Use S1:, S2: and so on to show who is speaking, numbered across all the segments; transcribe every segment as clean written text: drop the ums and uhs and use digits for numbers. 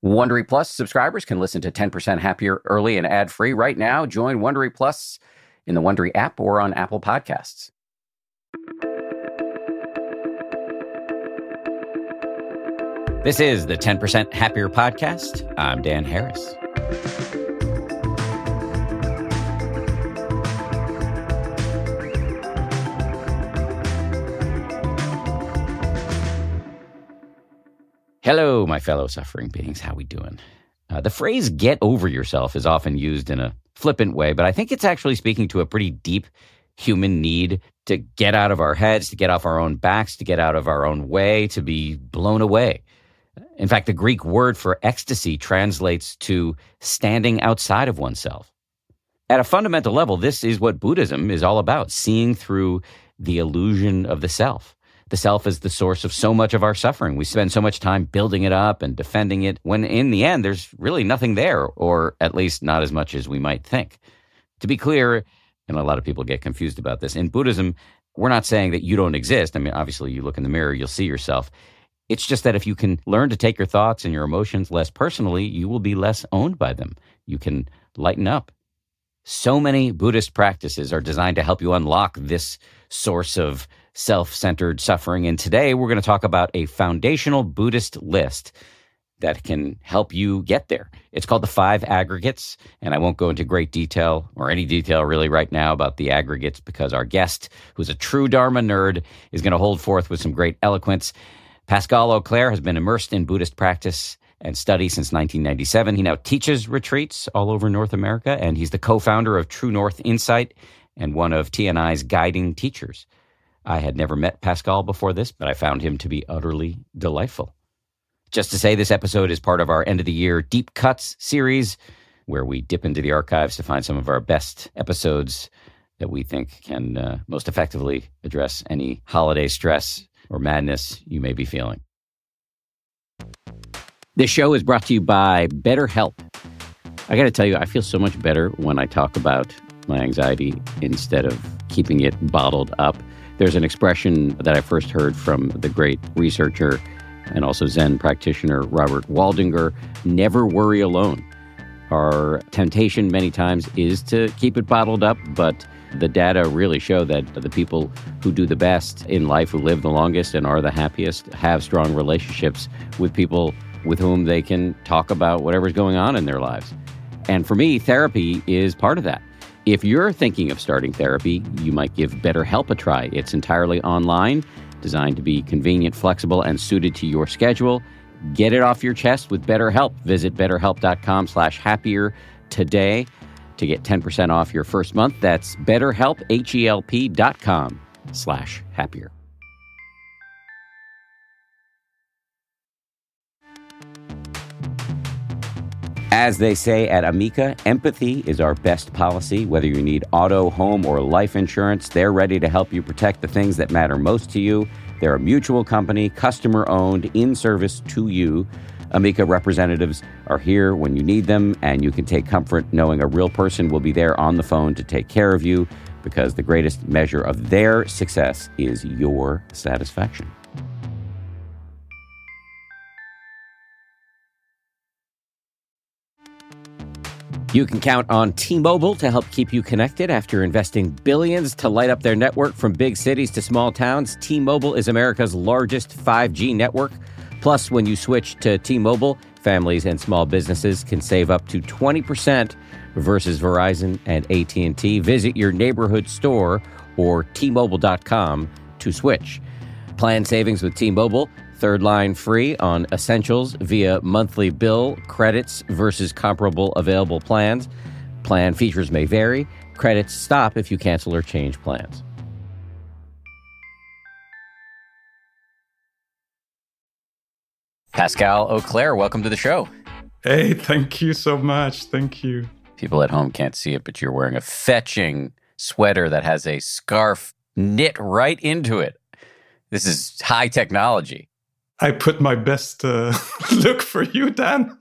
S1: Wondery Plus subscribers can listen to 10% Happier early and ad-free right now. Join Wondery Plus in the Wondery app or on Apple Podcasts. This is the 10% Happier podcast. I'm Dan Harris. Hello, my fellow suffering beings. How we doing? The phrase "get over yourself" is often used in a flippant way, but I think it's actually speaking to a pretty deep human need to get out of our heads, to get off our own backs, to get out of our own way, to be blown away. In fact, the Greek word for ecstasy translates to standing outside of oneself. At a fundamental level, this is what Buddhism is all about, seeing through the illusion of the self. The self is the source of so much of our suffering. We spend so much time building it up and defending it, when in the end, there's really nothing there, or at least not as much as we might think. To be clear, and a lot of people get confused about this, in Buddhism, we're not saying that you don't exist. I mean, obviously, you look in the mirror, you'll see yourself. It's just that if you can learn to take your thoughts and your emotions less personally, you will be less owned by them. You can lighten up. So many Buddhist practices are designed to help you unlock this source of self-centered suffering. And today we're going to talk about a foundational Buddhist list that can help you get there. It's called the 5 aggregates, and I won't go into great detail or any detail really right now about the aggregates because our guest, who's a true Dharma nerd, is going to hold forth with some great eloquence. Pascal Auclair has been immersed in Buddhist practice and study since 1997. He now teaches retreats all over North America, and he's the co-founder of True North Insight and one of TNI's guiding teachers. I had never met Pascal before this, but I found him to be utterly delightful. Just to say, this episode is part of our end-of-the-year Deep Cuts series, where we dip into the archives to find some of our best episodes that we think can most effectively address any holiday stress or madness you may be feeling. This show is brought to you by BetterHelp. I got to tell you, I feel so much better when I talk about my anxiety instead of keeping it bottled up. There's an expression that I first heard from the great researcher and also Zen practitioner Robert Waldinger: never worry alone. Our temptation many times is to keep it bottled up, but the data really show that the people who do the best in life, who live the longest and are the happiest, have strong relationships with people with whom they can talk about whatever's going on in their lives. And for me, therapy is part of that. If you're thinking of starting therapy, you might give BetterHelp a try. It's entirely online, designed to be convenient, flexible, and suited to your schedule. Get it off your chest with BetterHelp. Visit betterhelp.com/happier today to get 10% off your first month. That's BetterHelp, HELP.com/happier. As they say at Amica, empathy is our best policy. Whether you need auto, home, or life insurance, they're ready to help you protect the things that matter most to you. They're a mutual company, customer-owned, in service to you. Amica representatives are here when you need them, and you can take comfort knowing a real person will be there on the phone to take care of you, because the greatest measure of their success is your satisfaction. You can count on T-Mobile to help keep you connected. After investing billions to light up their network from big cities to small towns, T-Mobile is America's largest 5G network. Plus, when you switch to T-Mobile, families and small businesses can save up to 20% versus Verizon and AT&T. Visit your neighborhood store or T-Mobile.com to switch. Plan savings with T-Mobile. Third line free on essentials via monthly bill credits versus comparable available plans. Plan features may vary. Credits stop if you cancel or change plans. Pascal Auclair, welcome to the show.
S2: Hey, thank you so much. Thank you.
S1: People at home can't see it, but you're wearing a fetching sweater that has a scarf knit right into it. This is high technology.
S2: I put my best look for you, Dan.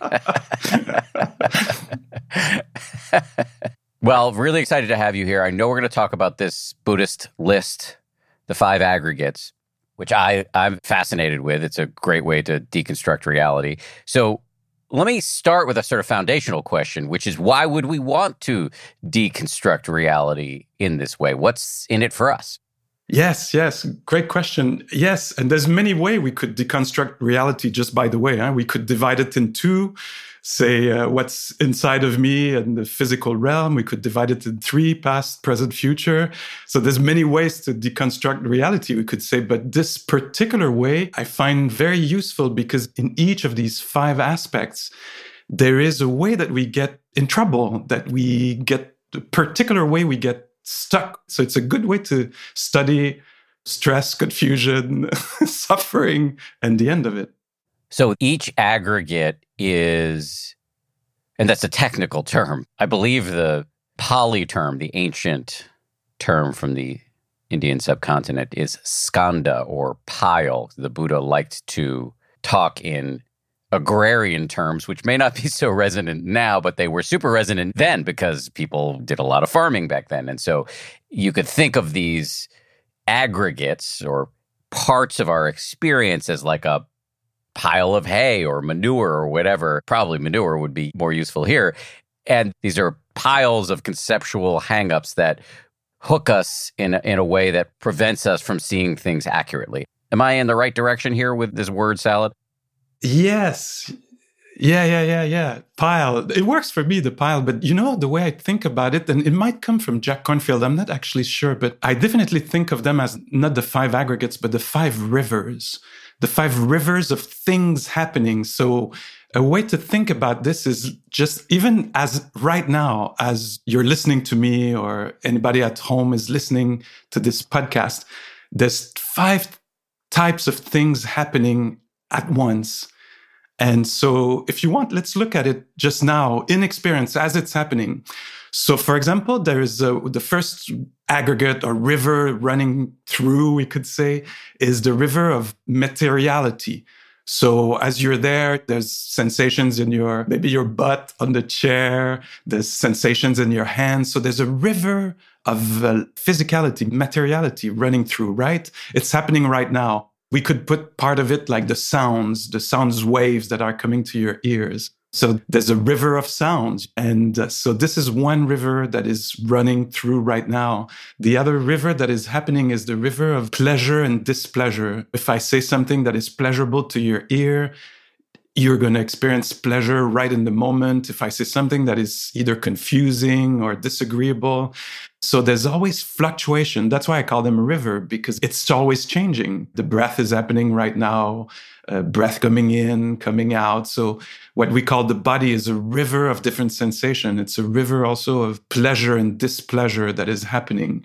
S1: Well, really excited to have you here. I know we're going to talk about this Buddhist list, the 5 aggregates, which I'm fascinated with. It's a great way to deconstruct reality. So Let me start with a sort of foundational question, which is why would we want to deconstruct reality in this way? What's in it for us?
S2: Yes. Great question. Yes. And there's many ways we could deconstruct reality just by the way. We could divide it in two, say what's inside of me and the physical realm. We could divide it in three, past, present, future. So there's many ways to deconstruct reality, we could say. But this particular way I find very useful because in each of these five aspects, there is a way that we get in trouble, that we get a particular way we get stuck. So it's a good way to study stress, confusion, suffering, and the end of it.
S1: So each aggregate is, and that's a technical term. I believe the Pali term, the ancient term from the Indian subcontinent, is skanda or pile. The Buddha liked to talk in agrarian terms, which may not be so resonant now, but they were super resonant then because people did a lot of farming back then. And so you could think of these aggregates or parts of our experience as like a pile of hay or manure or whatever. Probably manure would be more useful here. And these are piles of conceptual hangups that hook us in a way that prevents us from seeing things accurately. Am I in the right direction here with this word salad?
S2: Yes. Yeah. Pile. It works for me, the pile. But the way I think about it, and it might come from Jack Kornfield, I'm not actually sure, but I definitely think of them as not the five aggregates, but the five rivers. The five rivers of things happening. So a way to think about this is just even as right now, as you're listening to me or anybody at home is listening to this podcast, there's five types of things happening at once. And so if you want, let's look at it just now in experience as it's happening. So for example, there is the first aggregate or river running through, we could say, is the river of materiality. So as you're there, there's sensations in maybe your butt on the chair, there's sensations in your hands. So there's a river of physicality, materiality running through, right? It's happening right now. We could put part of it like the sounds waves that are coming to your ears. So there's a river of sounds. And so this is one river that is running through right now. The other river that is happening is the river of pleasure and displeasure. If I say something that is pleasurable to your ear, you're going to experience pleasure right in the moment. If I say something that is either confusing or disagreeable. So there's always fluctuation. That's why I call them a river, because it's always changing. The breath is happening right now, breath coming in, coming out. So what we call the body is a river of different sensation. It's a river also of pleasure and displeasure that is happening.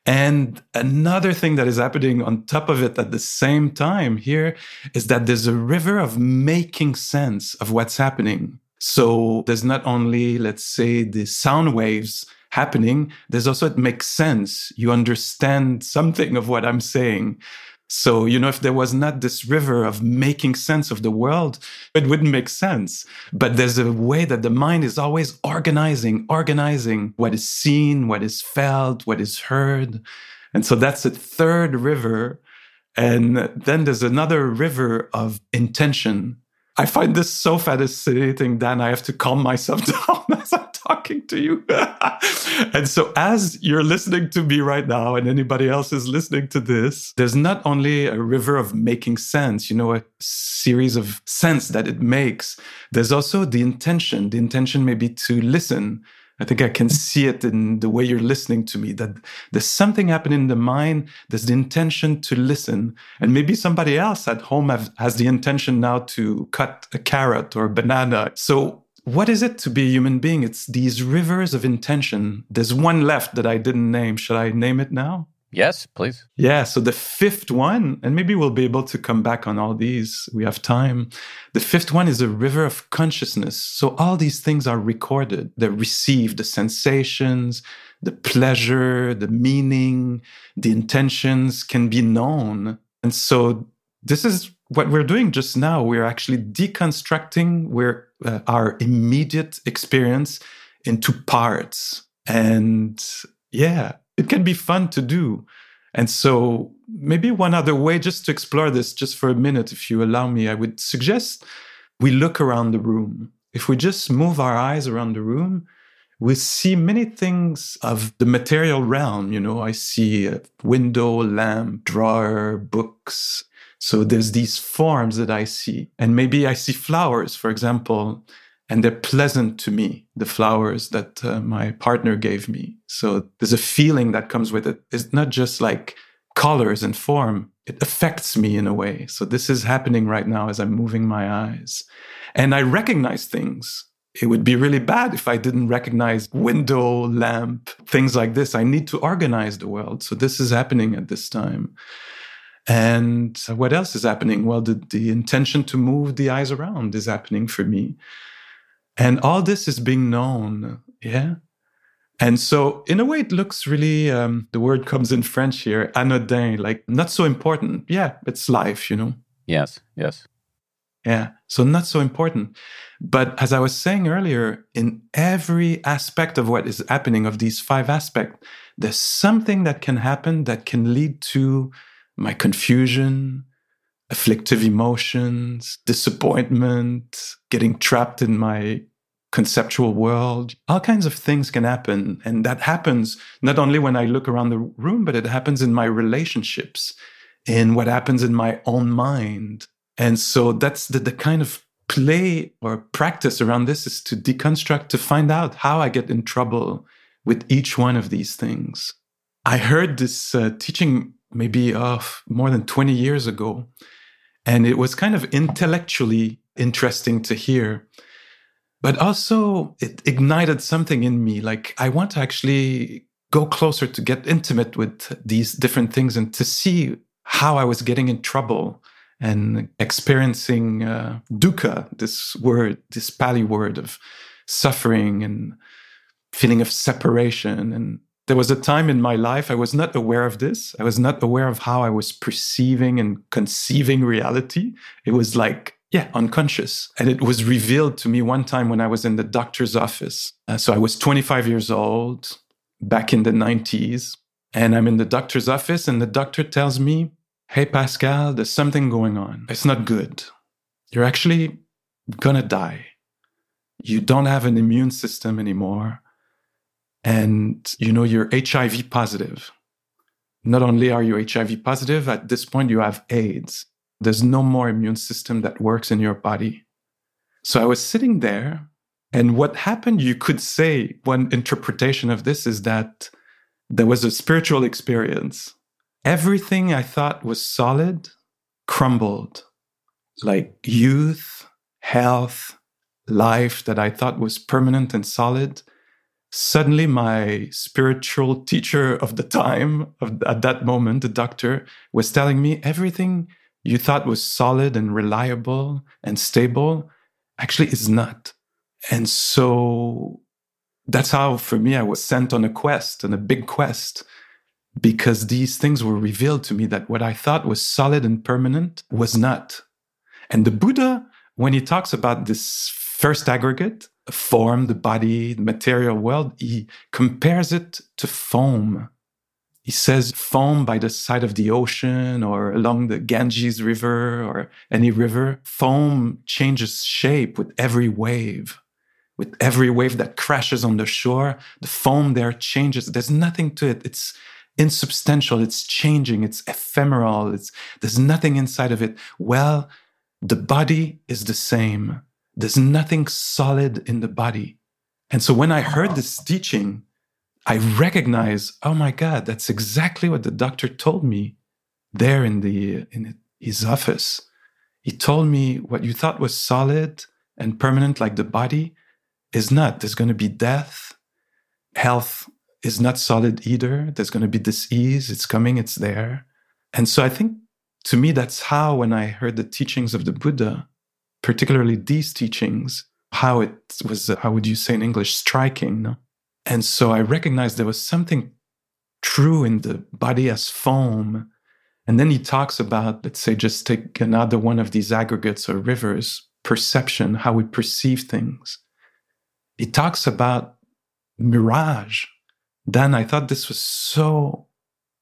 S2: And another thing that is happening on top of it at the same time here is that there's a river of making sense of what's happening. So there's not only, let's say, the sound waves happening, there's also, it makes sense. You understand something of what I'm saying. So, if there was not this river of making sense of the world, it wouldn't make sense. But there's a way that the mind is always organizing what is seen, what is felt, what is heard. And so that's a third river. And then there's another river of intention. I find this so fascinating, Dan. I have to calm myself down as I'm talking to you. And so as you're listening to me right now and anybody else is listening to this, there's not only a river of making sense, a series of sense that it makes. There's also the intention. The intention may be to listen. I think I can see it in the way you're listening to me, that there's something happening in the mind. There's the intention to listen. And maybe somebody else at home has the intention now to cut a carrot or a banana. So what is it to be a human being? It's these rivers of intention. There's one left that I didn't name. Should I name it now?
S1: Yes, please.
S2: Yeah, so the fifth one, and maybe we'll be able to come back on all these. We have time. The fifth one is a river of consciousness. So all these things are recorded. They're received, the sensations, the pleasure, the meaning, the intentions can be known. And so this is what we're doing just now. We're actually deconstructing our immediate experience into parts. And yeah, it can be fun to do. And so maybe one other way just to explore this just for a minute, if you allow me, I would suggest we look around the room. If we just move our eyes around the room, we see many things of the material realm. I see a window, lamp, drawer, books. So there's these forms that I see. And maybe I see flowers, for example, and they're pleasant to me, the flowers that my partner gave me. So there's a feeling that comes with it. It's not just like colors and form. It affects me in a way. So this is happening right now as I'm moving my eyes. And I recognize things. It would be really bad if I didn't recognize window, lamp, things like this. I need to organize the world. So this is happening at this time. And what else is happening? Well, the intention to move the eyes around is happening for me. And all this is being known. Yeah. And so in a way, it looks really, the word comes in French here, anodin, like not so important. Yeah, it's life,
S1: Yes.
S2: Yeah, so not so important. But as I was saying earlier, in every aspect of what is happening, of these 5 aspects, there's something that can happen that can lead to my confusion, afflictive emotions, disappointment, getting trapped in my conceptual world. All kinds of things can happen. And that happens not only when I look around the room, but it happens in my relationships, in what happens in my own mind. And so that's the kind of play or practice around this, is to deconstruct, to find out how I get in trouble with each one of these things. I heard this teaching maybe more than 20 years ago, and it was kind of intellectually interesting to hear. But also it ignited something in me. Like, I want to actually go closer, to get intimate with these different things and to see how I was getting in trouble and experiencing dukkha, this word, this Pali word of suffering and feeling of separation. And there was a time in my life I was not aware of this. I was not aware of how I was perceiving and conceiving reality. It was like, unconscious. And it was revealed to me one time when I was in the doctor's office. So I was 25 years old, back in the 90s. And I'm in the doctor's office, and the doctor tells me, "Hey, Pascal, there's something going on. It's not good. You're actually gonna die. You don't have an immune system anymore. And, you're HIV positive. Not only are you HIV positive, at this point you have AIDS. There's no more immune system that works in your body." So I was sitting there, and what happened, you could say, one interpretation of this is that there was a spiritual experience. Everything I thought was solid crumbled, like youth, health, life that I thought was permanent and solid. Suddenly, my spiritual teacher of the time, at that moment, the doctor, was telling me everything you thought was solid and reliable and stable actually is not. And so that's how, for me, I was sent on a big quest, because these things were revealed to me, that what I thought was solid and permanent was not. And the Buddha, when he talks about this first aggregate, form, the body, the material world, he compares it to foam. He says foam by the side of the ocean or along the Ganges River or any river. Foam changes shape with every wave. With every wave that crashes on the shore, the foam there changes. There's nothing to it. It's insubstantial. It's changing. It's ephemeral. There's nothing inside of it. Well, the body is the same. There's nothing solid in the body. And so when I heard this teaching, I recognize, oh my God, that's exactly what the doctor told me there in his office. He told me what you thought was solid and permanent, like the body, is not. There's going to be death. Health is not solid either. There's going to be disease. It's coming. It's there. And so I think, to me, that's how, when I heard the teachings of the Buddha, particularly these teachings, how it was, how would you say in English, striking, no? And so I recognized there was something true in the body as foam. And then he talks about, let's say, just take another one of these aggregates or rivers, perception, how we perceive things. He talks about mirage. Dan, I thought this was so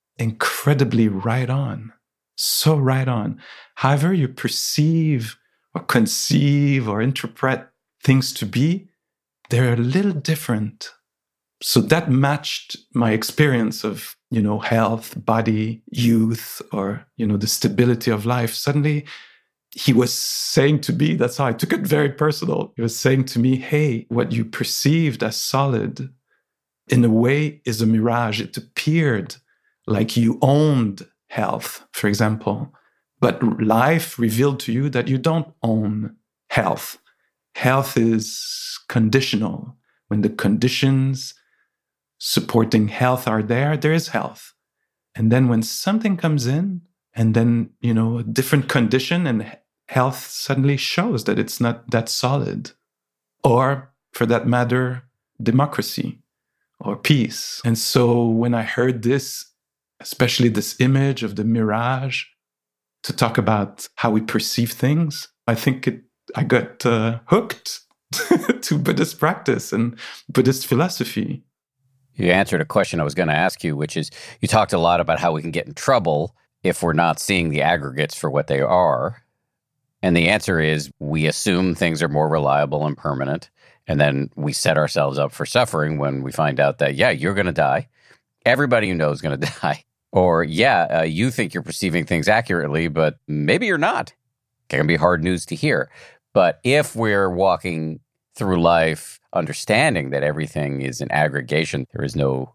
S2: incredibly right on, so right on. However you perceive or conceive or interpret things to be, they're a little different. So that matched my experience of, health, body, youth, or, the stability of life. Suddenly, he was saying to me, that's how I took it very personal. He was saying to me, hey, what you perceived as solid, in a way, is a mirage. It appeared like you owned health, for example. But life revealed to you that you don't own health. Health is conditional. When the conditions supporting health are there, there is health. And then when something comes in, and then, a different condition, and health suddenly shows that it's not that solid. Or, for that matter, democracy or peace. And so when I heard this, especially this image of the mirage, to talk about how we perceive things, I think I got hooked to Buddhist practice and Buddhist philosophy.
S1: You answered a question I was going to ask you, which is, you talked a lot about how we can get in trouble if we're not seeing the aggregates for what they are. And the answer is, we assume things are more reliable and permanent. And then we set ourselves up for suffering when we find out that, you're going to die. Everybody you know is going to die. Or, you think you're perceiving things accurately, but maybe you're not. It can be hard news to hear. But if we're walking through life understanding that everything is an aggregation, there is no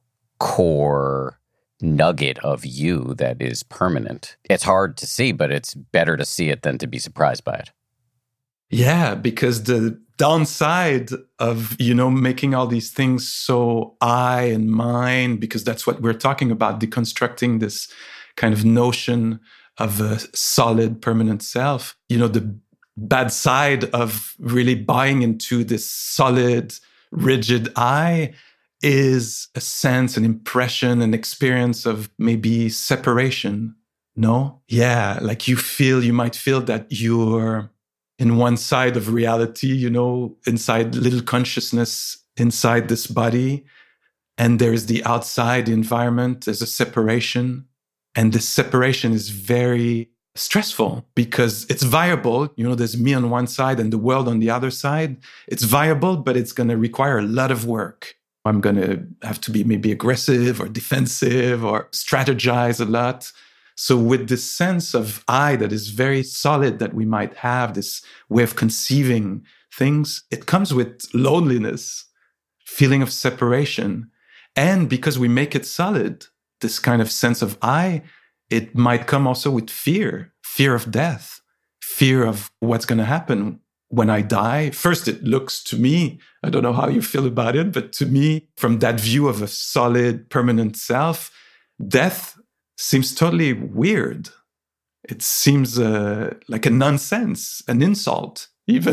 S1: core nugget of you that is permanent. It's hard to see, but it's better to see it than to be surprised by it.
S2: Yeah, because the downside of, making all these things so I and mine, because that's what we're talking about, deconstructing this kind of notion of a solid, permanent self, the bad side of really buying into this solid, rigid I is a sense, an impression, an experience of maybe separation. No? Yeah, like you might feel that you're in one side of reality, inside little consciousness, inside this body. And there's the outside, the environment, there's a separation. And this separation is very stressful because it's viable. There's me on one side and the world on the other side. It's viable, but it's going to require a lot of work. I'm going to have to be maybe aggressive or defensive or strategize a lot. So with this sense of I that is very solid that we might have, this way of conceiving things, it comes with loneliness, feeling of separation. And because we make it solid, this kind of sense of I, it might come also with fear of death, fear of what's going to happen when I die. First, it looks to me, I don't know how you feel about it, but to me, from that view of a solid, permanent self, death seems totally weird. It seems like a nonsense, an insult, even,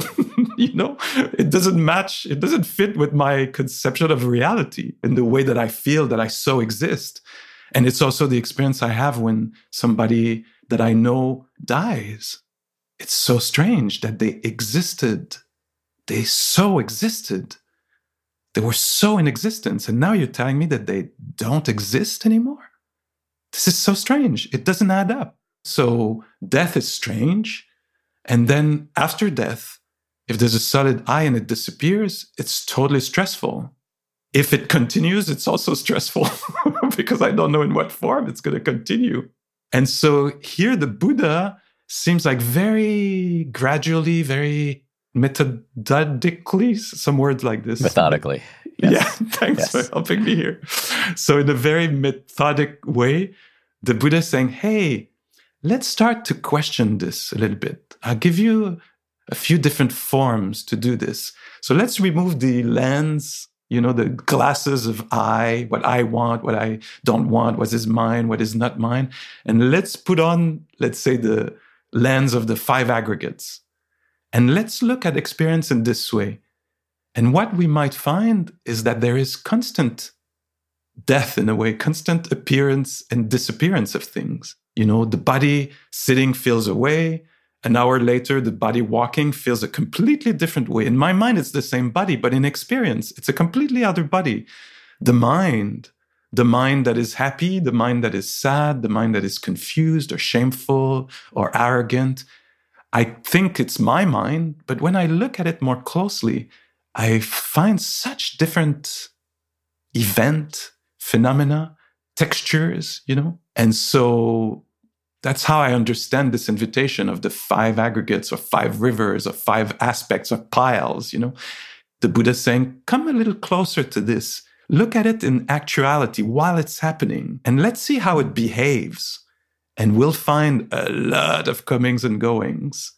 S2: it doesn't match, it doesn't fit with my conception of reality in the way that I feel that I so exist. And it's also the experience I have when somebody that I know dies. It's so strange that they existed. They so existed. They were so in existence. And now you're telling me that they don't exist anymore? This is so strange. It doesn't add up. So death is strange. And then after death, if there's a solid I and it disappears, it's totally stressful. If it continues, it's also stressful because I don't know in what form it's going to continue. And so here the Buddha seems like very gradually, very methodically, some words like this.
S1: Methodically.
S2: Yes. Yeah, thanks for helping me here. So in a very methodic way, the Buddha is saying, hey, let's start to question this a little bit. I'll give you a few different forms to do this. So let's remove the lens, the glasses of I, what I want, what I don't want, what is mine, what is not mine. And let's put on, let's say, the lens of the 5 aggregates. And let's look at experience in this way. And what we might find is that there is constant death in a way, constant appearance and disappearance of things. The body sitting feels a way. An hour later, the body walking feels a completely different way. In my mind, it's the same body, but in experience, it's a completely other body. The mind that is happy, the mind that is sad, the mind that is confused or shameful or arrogant. I think it's my mind, but when I look at it more closely, I find such different event, phenomena, textures, And so that's how I understand this invitation of the 5 aggregates or 5 rivers or 5 aspects or piles, The Buddha saying, come a little closer to this. Look at it in actuality while it's happening, and let's see how it behaves. And we'll find a lot of comings and goings.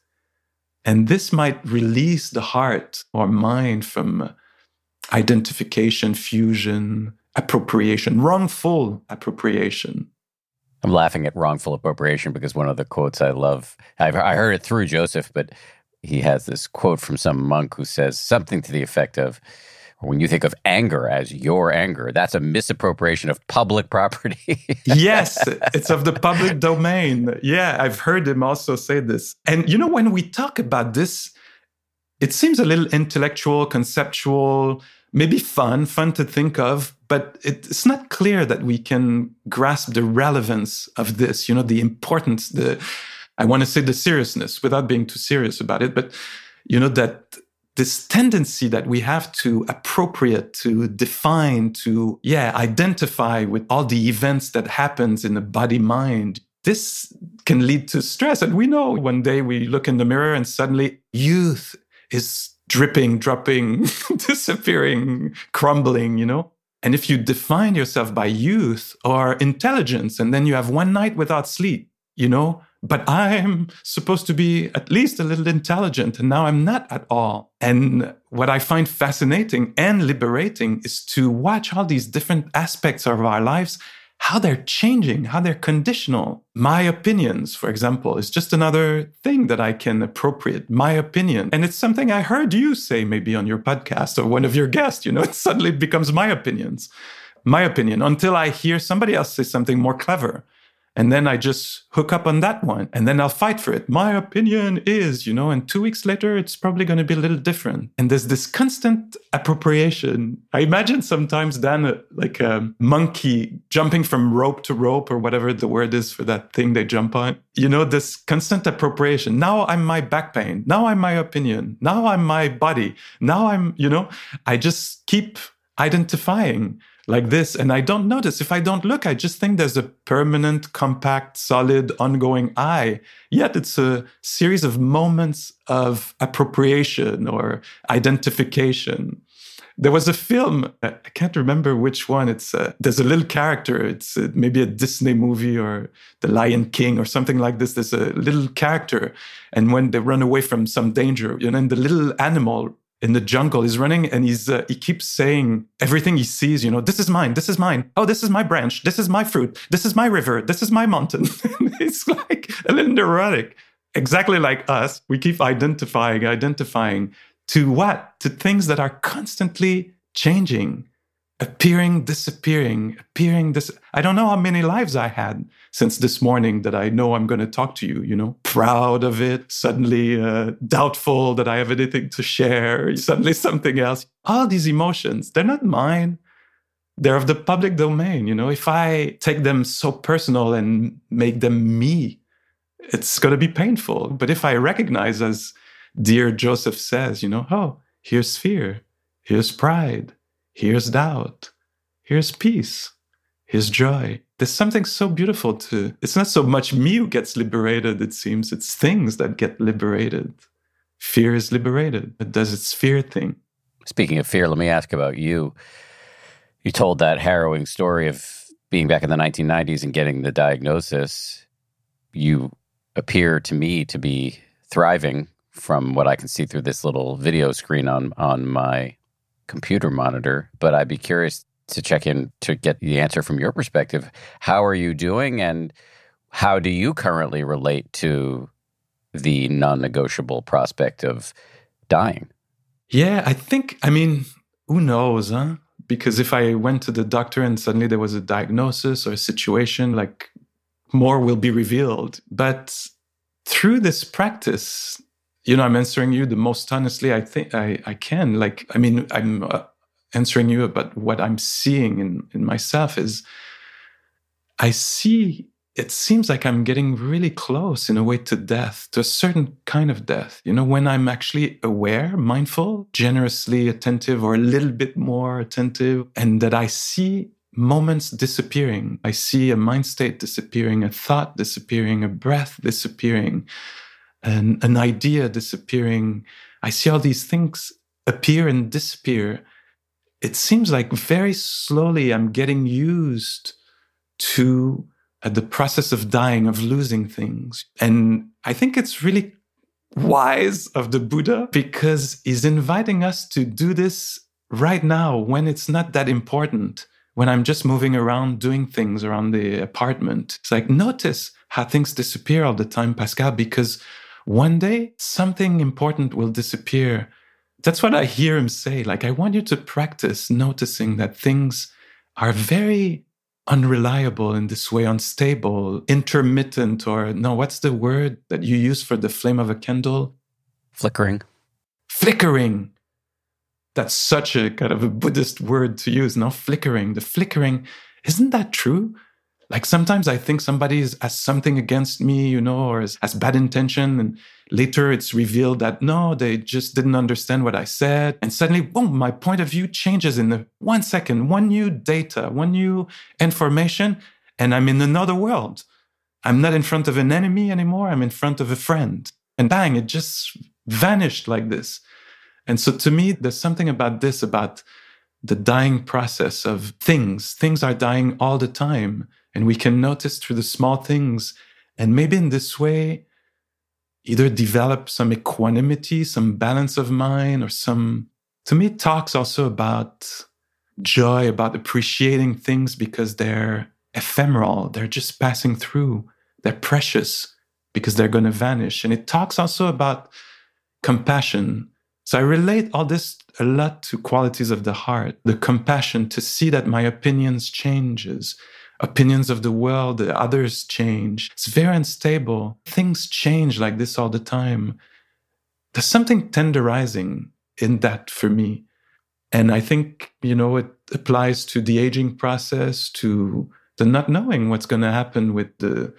S2: And this might release the heart or mind from identification, fusion, appropriation, wrongful appropriation.
S3: I'm laughing at wrongful appropriation because one of the quotes I love, I heard it through Joseph, but he has this quote from some monk who says something to the effect of, when you think of anger as your anger, that's a misappropriation of public property.
S2: Yes, it's of the public domain. Yeah, I've heard him also say this. And when we talk about this, it seems a little intellectual, conceptual, maybe fun to think of, but it's not clear that we can grasp the relevance of this, the importance, I want to say the seriousness without being too serious about it, but that this tendency that we have to appropriate, to define, to, identify with all the events that happens in the body-mind, this can lead to stress. And we know one day we look in the mirror and suddenly youth is dripping, dropping, disappearing, crumbling, And if you define yourself by youth or intelligence, and then you have one night without sleep, but I'm supposed to be at least a little intelligent, and now I'm not at all. And what I find fascinating and liberating is to watch all these different aspects of our lives, how they're changing, how they're conditional. My opinions, for example, is just another thing that I can appropriate, my opinion. And it's something I heard you say maybe on your podcast or one of your guests, it suddenly becomes my opinion, until I hear somebody else say something more clever. And then I just hook up on that one, and then I'll fight for it. My opinion is, and 2 weeks later, it's probably going to be a little different. And there's this constant appropriation. I imagine sometimes, Dan, like a monkey jumping from rope to rope, or whatever the word is for that thing they jump on. This constant appropriation. Now I'm my back pain. Now I'm my opinion. Now I'm my body. Now I'm, I just keep identifying like this. And I don't notice. If I don't look, I just think there's a permanent, compact, solid, ongoing I. Yet it's a series of moments of appropriation or identification. There was a film, I can't remember which one. There's a little character. It's maybe a Disney movie or The Lion King or something like this. There's a little character. And when they run away from some danger, and the little animal in the jungle is running, and he keeps saying everything he sees, this is mine, this is mine. Oh, this is my branch, this is my fruit, this is my river, this is my mountain. It's like a little neurotic. Exactly like us, we keep identifying to what? To things that are constantly changing, appearing, disappearing, I don't know how many lives I had since this morning that I know I'm going to talk to you, proud of it, suddenly doubtful that I have anything to share, suddenly something else. All these emotions, they're not mine. They're of the public domain. If I take them so personal and make them me, it's going to be painful. But if I recognize, as dear Joseph says, oh, here's fear, here's pride, here's doubt, here's peace, here's joy. There's something so beautiful it's not so much me who gets liberated, it seems. It's things that get liberated. Fear is liberated. It does its fear thing.
S3: Speaking of fear, let me ask about you. You told that harrowing story of being back in the 1990s and getting the diagnosis. You appear to me to be thriving from what I can see through this little video screen on my computer monitor, but I'd be curious to check in to get the answer from your perspective. How are you doing, and how do you currently relate to the non-negotiable prospect of dying?
S2: Yeah, who knows, huh? Because if I went to the doctor and suddenly there was a diagnosis or a situation, like, more will be revealed. But through this practice, I'm answering you the most honestly I think I can. I'm answering you about what I'm seeing in myself is I see it seems like I'm getting really close in a way to death, to a certain kind of death. When I'm actually aware, mindful, generously attentive, or a little bit more attentive, and that I see moments disappearing. I see a mind state disappearing, a thought disappearing, a breath disappearing, an idea disappearing. I see all these things appear and disappear. It seems like very slowly I'm getting used to the process of dying, of losing things. And I think it's really wise of the Buddha because he's inviting us to do this right now when it's not that important, when I'm just moving around doing things around the apartment. It's like, notice how things disappear all the time, Pascal, because one day something important will disappear. That's what I hear him say. Like, I want you to practice noticing that things are very unreliable in this way, unstable, intermittent, or no, what's the word that you use for the flame of a candle?
S3: Flickering.
S2: Flickering. That's such a kind of a Buddhist word to use, no? Flickering. The flickering. Isn't that true? Like sometimes I think somebody has something against me, or has bad intention. And later it's revealed that no, they just didn't understand what I said. And suddenly, boom, my point of view changes in 1 second, one new data, one new information, and I'm in another world. I'm not in front of an enemy anymore. I'm in front of a friend. And bang, it just vanished like this. And so to me, there's something about this, about the dying process of things. Things are dying all the time. And we can notice through the small things, and maybe in this way, either develop some equanimity, some balance of mind, or to me, it talks also about joy, about appreciating things because they're ephemeral. They're just passing through. They're precious because they're going to vanish. And it talks also about compassion. So I relate all this a lot to qualities of the heart, the compassion to see that my opinions changes. Opinions of the world, the others change. It's very unstable. Things change like this all the time. There's something tenderizing in that for me. And I think, it applies to the aging process, to the not knowing what's going to happen with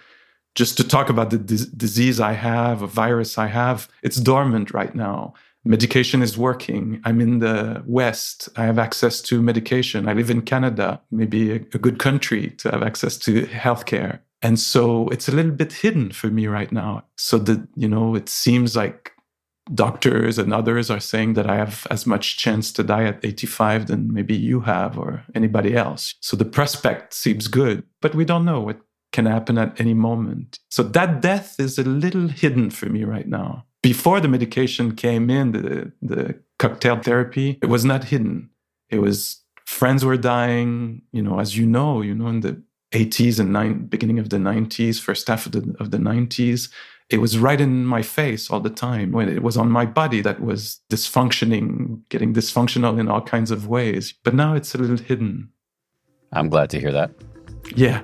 S2: just to talk about the disease I have, a virus I have, it's dormant right now. Medication is working. I'm in the West. I have access to medication. I live in Canada, maybe a good country to have access to healthcare. And so it's a little bit hidden for me right now. So that, it seems like doctors and others are saying that I have as much chance to die at 85 than maybe you have or anybody else. So the prospect seems good, but we don't know what can happen at any moment. So that death is a little hidden for me right now. Before the medication came in, the cocktail therapy, it was not hidden. It was friends were dying, as in the 80s and beginning of the 90s, first half of the 90s. It was right in my face all the time. When it was on my body that was dysfunctioning, getting dysfunctional in all kinds of ways. But now it's a little hidden.
S3: I'm glad to hear that.
S2: Yeah.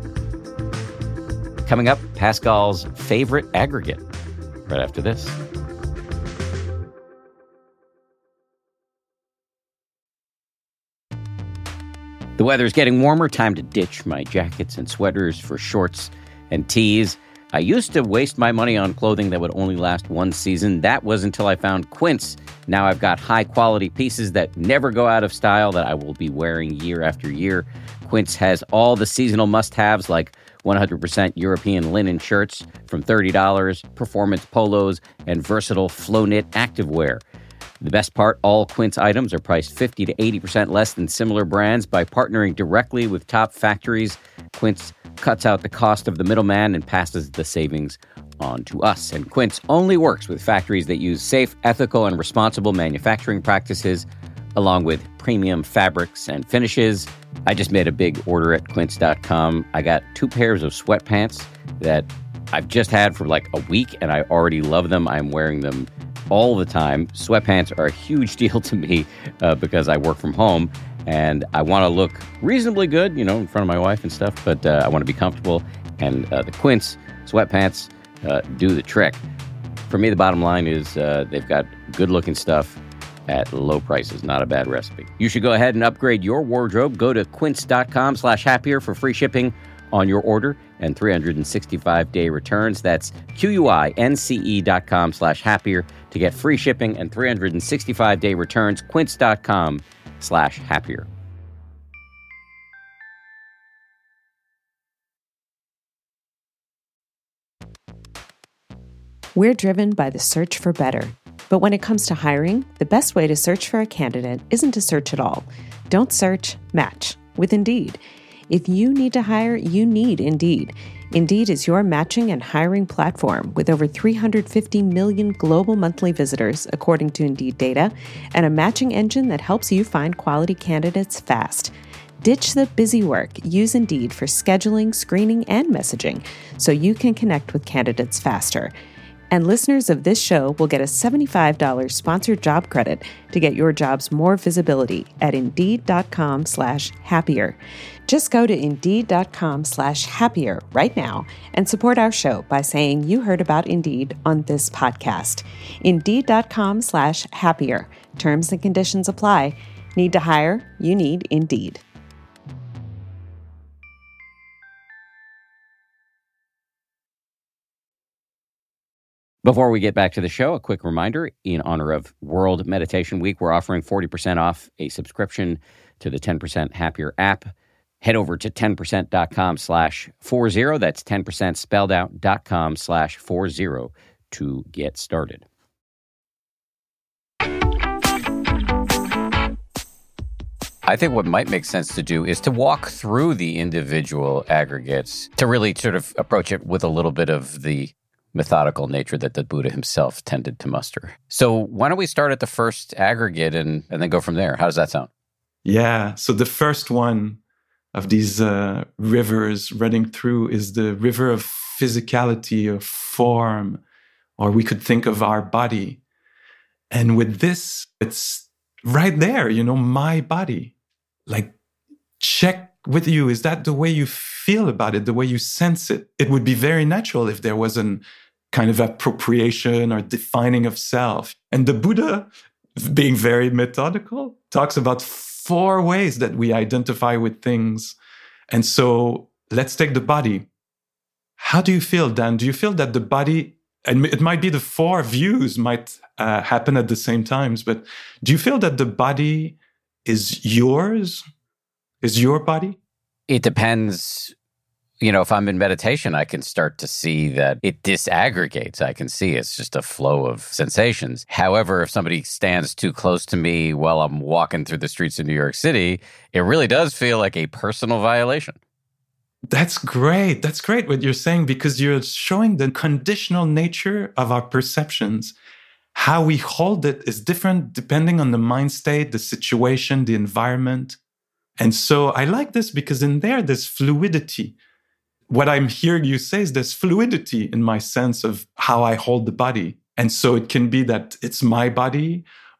S1: Coming up, Pascal's favorite aggregate. Right after this. The weather's getting warmer. Time to ditch my jackets and sweaters for shorts and tees. I used to waste my money on clothing that would only last one season. That was until I found Quince. Now I've got high-quality pieces that never go out of style that I will be wearing year after year. Quince has all the seasonal must-haves like 100% European linen shirts from $30, performance polos, and versatile flow-knit activewear. The best part, all Quince items are priced 50 to 80% less than similar brands. By partnering directly with top factories, Quince cuts out the cost of the middleman and passes the savings on to us. And Quince only works with factories that use safe, ethical, and responsible manufacturing practices, along with premium fabrics and finishes. I just made a big order at quince.com. I got 2 pairs of sweatpants that I've just had for like a week, and I already love them. I'm wearing them all the time. Sweatpants are a huge deal to me because I work from home, and I want to look reasonably good, in front of my wife and stuff, but I want to be comfortable, and the Quince sweatpants do the trick. For me, the bottom line is they've got good-looking stuff at low prices. Not a bad recipe. You should go ahead and upgrade your wardrobe. Go to quince.com/happier for free shipping on your order. and 365-day returns. That's QUINCE.com/happier to get free shipping and 365-day returns. Quince.com/happier.
S4: We're driven by the search for better. But when it comes to hiring, the best way to search for a candidate isn't to search at all. Don't search, match with Indeed. If you need to hire, you need Indeed. Indeed is your matching and hiring platform with over 350 million global monthly visitors, according to Indeed data, and a matching engine that helps you find quality candidates fast. Ditch the busy work. Use Indeed for scheduling, screening, and messaging so you can connect with candidates faster. And listeners of this show will get a $75 sponsored job credit to get your jobs more visibility at Indeed.com/happier. Just go to Indeed.com/happier right now and support our show by saying you heard about Indeed on this podcast. Indeed.com/happier. Terms and conditions apply. Need to hire? You need Indeed.
S1: Before we get back to the show, a quick reminder, in honor of World Meditation Week, we're offering 40% off a subscription to the 10% Happier app. Head over to 10%.com/40. That's 10% spelled out .com/40 to get started.
S3: I think what might make sense to do is to walk through the individual aggregates to really sort of approach it with a little bit of the methodical nature that the Buddha himself tended to muster. So why don't we start at the first aggregate and then go from there? How does that sound?
S2: Yeah. So the first one of these rivers running through is the river of physicality, of form, or we could think of our body. And with this, it's right there, my body. Like, check with you. Is that the way you feel about it, the way you sense it? It would be very natural if there was an kind of appropriation or defining of self. And the Buddha, being very methodical, talks about 4 ways that we identify with things. And so let's take the body. How do you feel, Dan? Do you feel that the body, and it might be the 4 views might happen at the same times, but do you feel that the body is yours? Is your body?
S3: It depends. If I'm in meditation, I can start to see that it disaggregates. I can see it's just a flow of sensations. However, if somebody stands too close to me while I'm walking through the streets of New York City, it really does feel like a personal violation.
S2: That's great. That's great what you're saying, because you're showing the conditional nature of our perceptions. How we hold it is different depending on the mind state, the situation, the environment. And so I like this because in there's fluidity. What I'm hearing you say is there's fluidity in my sense of how I hold the body. And so it can be that it's my body,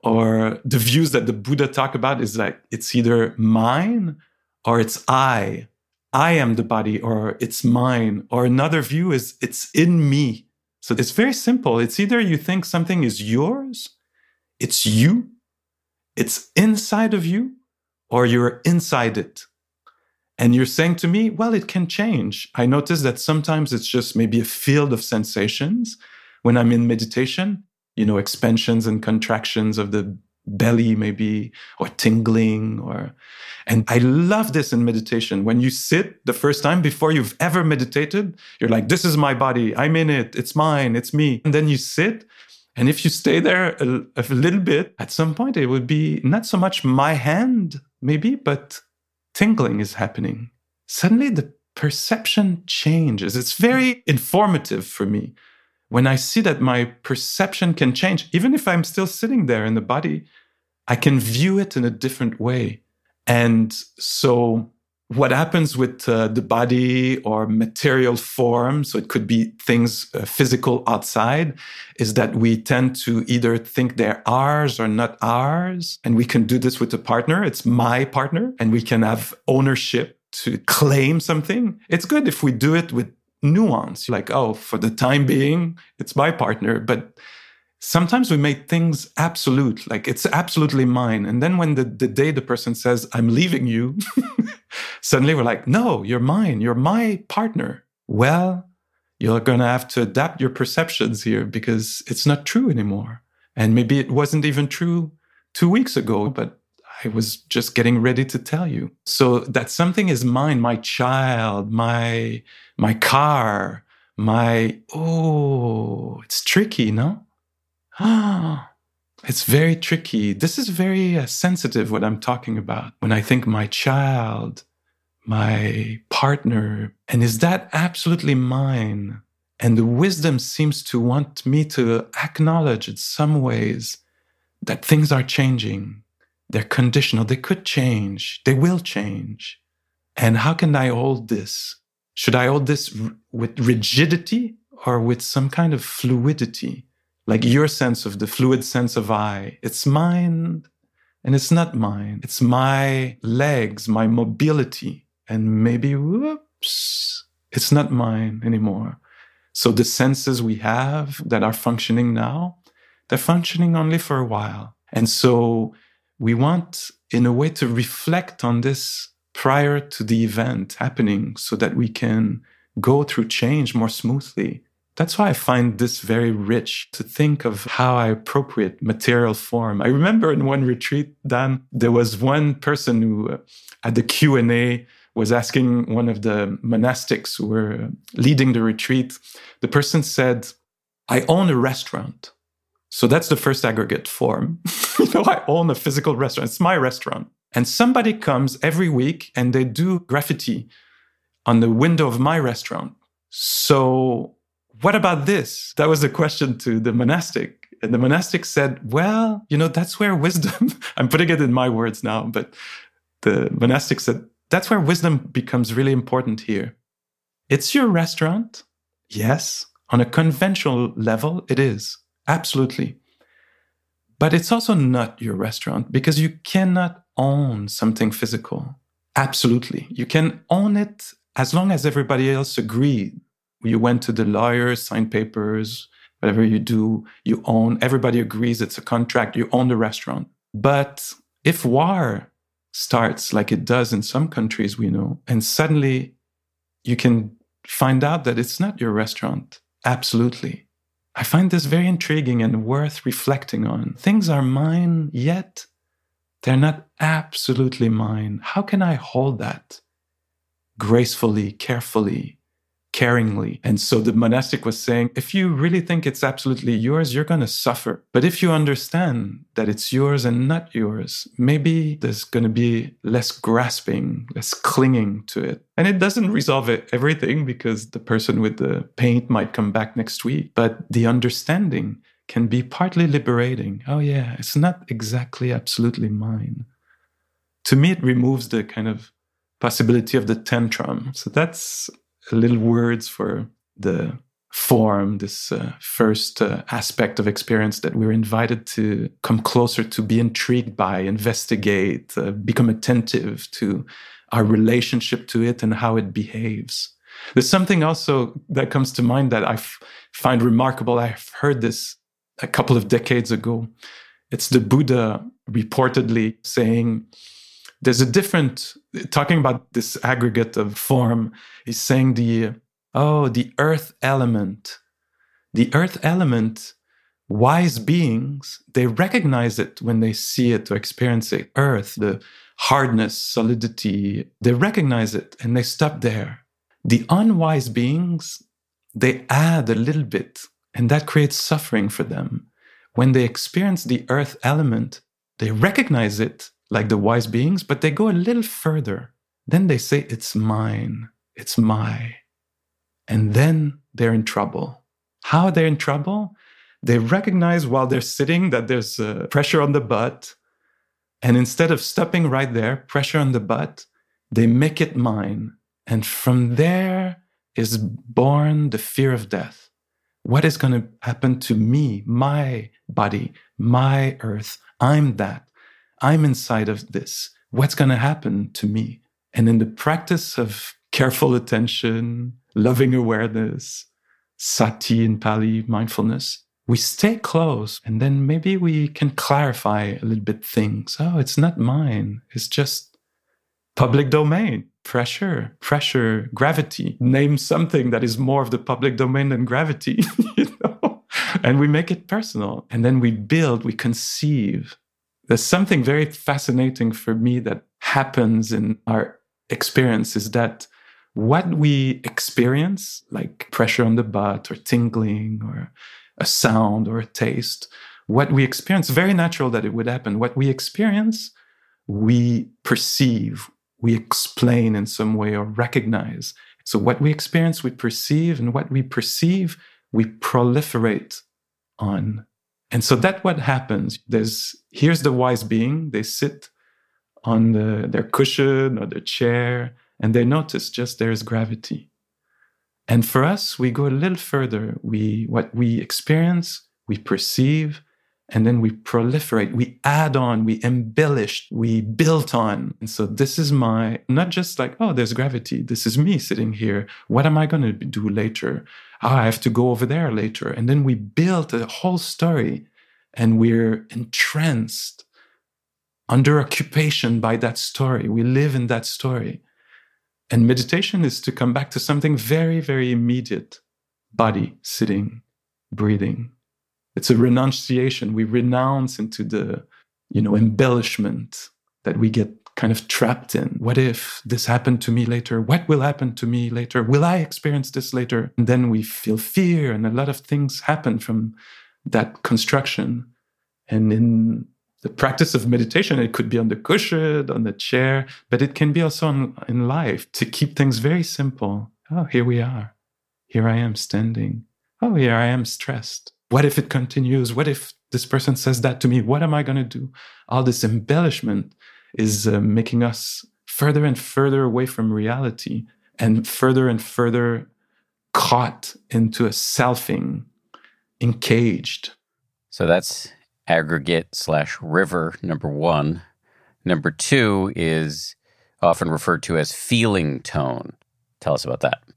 S2: or the views that the Buddha talk about is like, it's either mine or it's I. I am the body, or it's mine. Or another view is it's in me. So it's very simple. It's either you think something is yours, it's you, it's inside of you, or you're inside it. And you're saying to me, well, it can change. I notice that sometimes it's just maybe a field of sensations when I'm in meditation, expansions and contractions of the belly maybe, or tingling, and I love this in meditation. When you sit the first time before you've ever meditated, you're like, this is my body. I'm in it. It's mine. It's me. And then you sit. And if you stay there a little bit, at some point, it would be not so much my hand, maybe, but tingling is happening. Suddenly, the perception changes. It's very informative for me. When I see that my perception can change, even if I'm still sitting there in the body, I can view it in a different way. And so what happens with the body or material form, so it could be things physical outside, is that we tend to either think they're ours or not ours. And we can do this with a partner. It's my partner. And we can have ownership to claim something. It's good if we do it with nuance, like, oh, for the time being, it's my partner. But sometimes we make things absolute, like it's absolutely mine. And then when the day the person says, I'm leaving you, suddenly we're like, no, you're mine. You're my partner. well, you're going to have to adapt your perceptions here because it's not true anymore. And maybe it wasn't even true 2 weeks ago, but I was just getting ready to tell you. So that something is mine, my child, my car, it's tricky, no? It's very tricky. This is very sensitive, what I'm talking about. When I think my child, my partner, and is that absolutely mine? And the wisdom seems to want me to acknowledge in some ways that things are changing. They're conditional. They could change. They will change. And how can I hold this? Should I hold this with rigidity or with some kind of fluidity? Like your sense of the fluid sense of I. It's mine and it's not mine. It's my legs, my mobility. And maybe, whoops, it's not mine anymore. So the senses we have that are functioning now, they're functioning only for a while. And so we want, in a way, to reflect on this prior to the event happening so that we can go through change more smoothly. That's why I find this very rich, to think of how I appropriate material form. I remember in one retreat, Dan, there was one person who, at the Q&A, was asking one of the monastics who were leading the retreat. The person said, I own a restaurant. So that's the first aggregate form. I own a physical restaurant. It's my restaurant. And somebody comes every week and they do graffiti on the window of my restaurant. So what about this? That was the question to the monastic. And the monastic said, well, that's where wisdom, I'm putting it in my words now, but the monastic said, that's where wisdom becomes really important here. It's your restaurant. Yes. On a conventional level, it is. Absolutely. But it's also not your restaurant because you cannot own something physical. Absolutely. You can own it as long as everybody else agreed. You went to the lawyer, signed papers, whatever you do, you own. Everybody agrees it's a contract. You own the restaurant. But if war starts like it does in some countries we know, and suddenly you can find out that it's not your restaurant. Absolutely. I find this very intriguing and worth reflecting on. Things are mine, yet they're not absolutely mine. How can I hold that gracefully, carefully, caringly? And so the monastic was saying, if you really think it's absolutely yours, you're going to suffer. But if you understand that it's yours and not yours, maybe there's going to be less grasping, less clinging to it. And it doesn't resolve everything because the person with the paint might come back next week. But the understanding can be partly liberating. Oh yeah, it's not exactly absolutely mine. To me, it removes the kind of possibility of the tantrum. So that's a little words for the form, this first aspect of experience that we're invited to come closer to, be intrigued by, investigate, become attentive to our relationship to it and how it behaves. There's something also that comes to mind that I find remarkable. I've heard this a couple of decades ago. It's the Buddha reportedly saying, there's a different, talking about this aggregate of form, he's saying the earth element. The earth element, wise beings, they recognize it when they see it or experience it. Earth, the hardness, solidity, they recognize it and they stop there. The unwise beings, they add a little bit and that creates suffering for them. When they experience the earth element, they recognize it like the wise beings, but they go a little further. Then they say, it's mine, it's my. And then they're in trouble. How are they in trouble? They recognize while they're sitting that there's pressure on the butt. And instead of stopping right there, pressure on the butt, they make it mine. And from there is born the fear of death. What is going to happen to me, my body, my earth? I'm that. I'm inside of this. What's going to happen to me? And in the practice of careful attention, loving awareness, sati in Pali, mindfulness, we stay close and then maybe we can clarify a little bit things. Oh, it's not mine. It's just Public domain, pressure, gravity. Name something that is more of the public domain than gravity, And we make it personal. And then we build, we conceive. There's something very fascinating for me that happens in our experience is that what we experience, like pressure on the butt or tingling or a sound or a taste, what we experience, very natural that it would happen. What we experience, we perceive, we explain in some way or recognize. So what we experience, we perceive, and what we perceive, we proliferate on. And so that's what happens. Here's the wise being. They sit on their cushion or their chair, and they notice just there's gravity. And for us, we go a little further. What we experience, we perceive, and then we proliferate, we add on, we embellish, we build on. And so this is not just like, oh, there's gravity. This is me sitting here. What am I going to do later? Oh, I have to go over there later. And then we build a whole story, and we're entranced, under occupation by that story. We live in that story. And meditation is to come back to something very, very immediate. Body, sitting, breathing. It's a renunciation. We renounce into the, embellishment that we get kind of trapped in. What if this happened to me later? What will happen to me later? Will I experience this later? And then we feel fear, and a lot of things happen from that construction. And in the practice of meditation, it could be on the cushion, on the chair, but it can be also in life, to keep things very simple. Oh, here we are. Here I am standing. Oh, here I am stressed. What if it continues? What if this person says that to me? What am I going to do? All this embellishment is making us further and further away from reality, and further caught into a selfing, encaged.
S3: So that's aggregate/river, number one. Number two is often referred to as feeling tone. Tell us about that.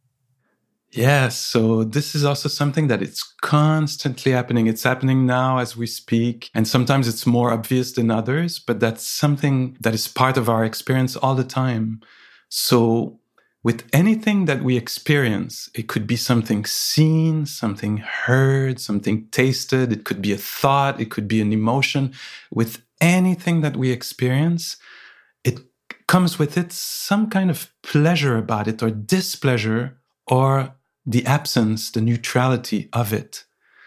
S2: Yes, so this is also something that it's constantly happening. It's happening now as we speak, and sometimes it's more obvious than others, but that's something that is part of our experience all the time. So with anything that we experience, it could be something seen, something heard, something tasted, it could be a thought, it could be an emotion. With anything that we experience, it comes with it some kind of pleasure about it, or displeasure, or the absence, the neutrality of it.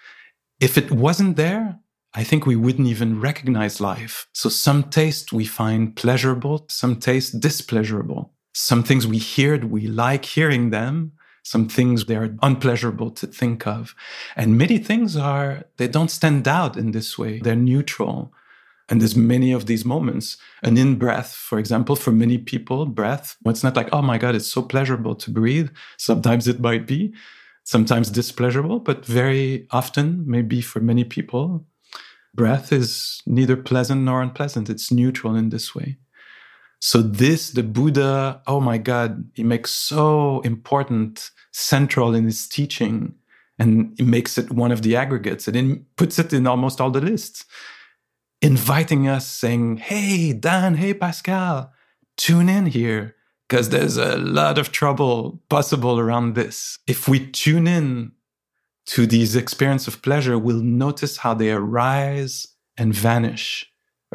S2: If it wasn't there, I think we wouldn't even recognize life. So some taste we find pleasurable, some taste displeasurable. Some things we hear, we like hearing them. Some things they're unpleasurable to think of. And many things they don't stand out in this way. They're neutral. And there's many of these moments. An in-breath, for example, for many people, breath, it's not like, oh my God, it's so pleasurable to breathe. Sometimes it might be, sometimes displeasurable, but very often, maybe for many people, breath is neither pleasant nor unpleasant. It's neutral in this way. So the Buddha, oh my God, he makes so important, central in his teaching, and he makes it one of the aggregates, and then puts it in almost all the lists, inviting us, saying, hey, Dan, hey, Pascal, tune in here, because there's a lot of trouble possible around this. If we tune in to these experiences of pleasure, we'll notice how they arise and vanish.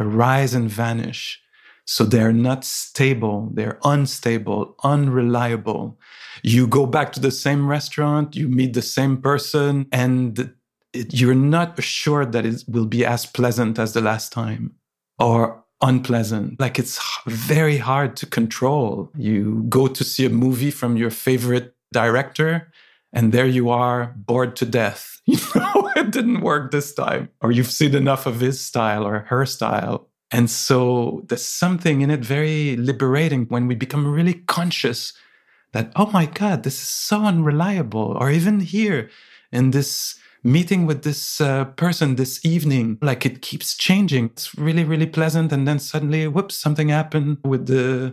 S2: So they're not stable, they're unstable, unreliable. You go back to the same restaurant, you meet the same person, and you're not assured that it will be as pleasant as the last time, or unpleasant. Like, it's very hard to control. You go to see a movie from your favorite director, and there you are, bored to death. It didn't work this time. Or you've seen enough of his style or her style. And so there's something in it very liberating when we become really conscious that, oh my God, this is so unreliable. Or even here in this meeting with this person this evening, like, it keeps changing. It's really, really pleasant. And then suddenly, whoops, something happened with the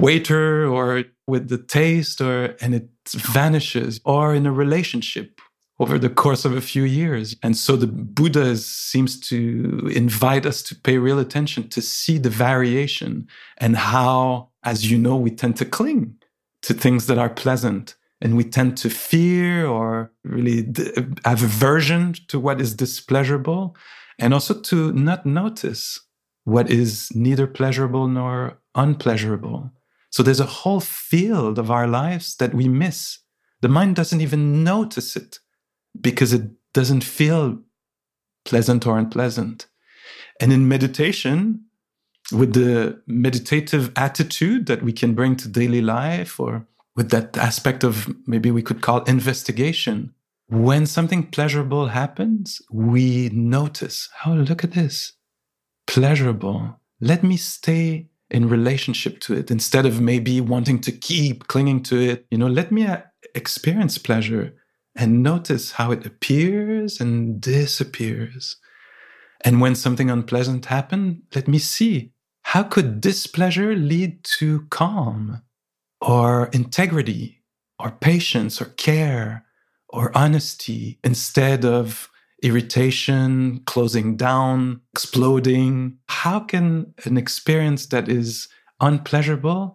S2: waiter or with the taste, and it vanishes. Or in a relationship over the course of a few years. And so the Buddha seems to invite us to pay real attention, to see the variation and how, as you know, we tend to cling to things that are pleasant. And we tend to fear or really have aversion to what is displeasurable, and also to not notice what is neither pleasurable nor unpleasurable. So there's a whole field of our lives that we miss. The mind doesn't even notice it because it doesn't feel pleasant or unpleasant. And in meditation, with the meditative attitude that we can bring to daily life, or with that aspect of maybe we could call investigation, when something pleasurable happens, we notice, oh, look at this, pleasurable. Let me stay in relationship to it instead of maybe wanting to keep clinging to it. Let me experience pleasure and notice how it appears and disappears. And when something unpleasant happens, let me see, how could displeasure lead to calm or integrity or patience or care or honesty instead of irritation, closing down, exploding? How can an experience that is unpleasurable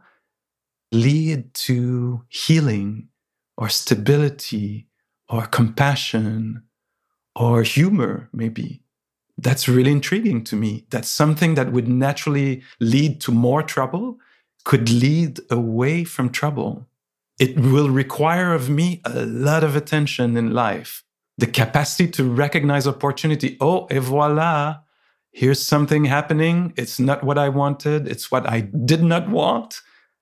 S2: lead to healing or stability or compassion or humor, maybe? That's really intriguing to me. That's something that would naturally lead to more trouble, could lead away from trouble. It will require of me a lot of attention in life. The capacity to recognize opportunity. Oh, et voila, here's something happening. It's not what I wanted. It's what I did not want.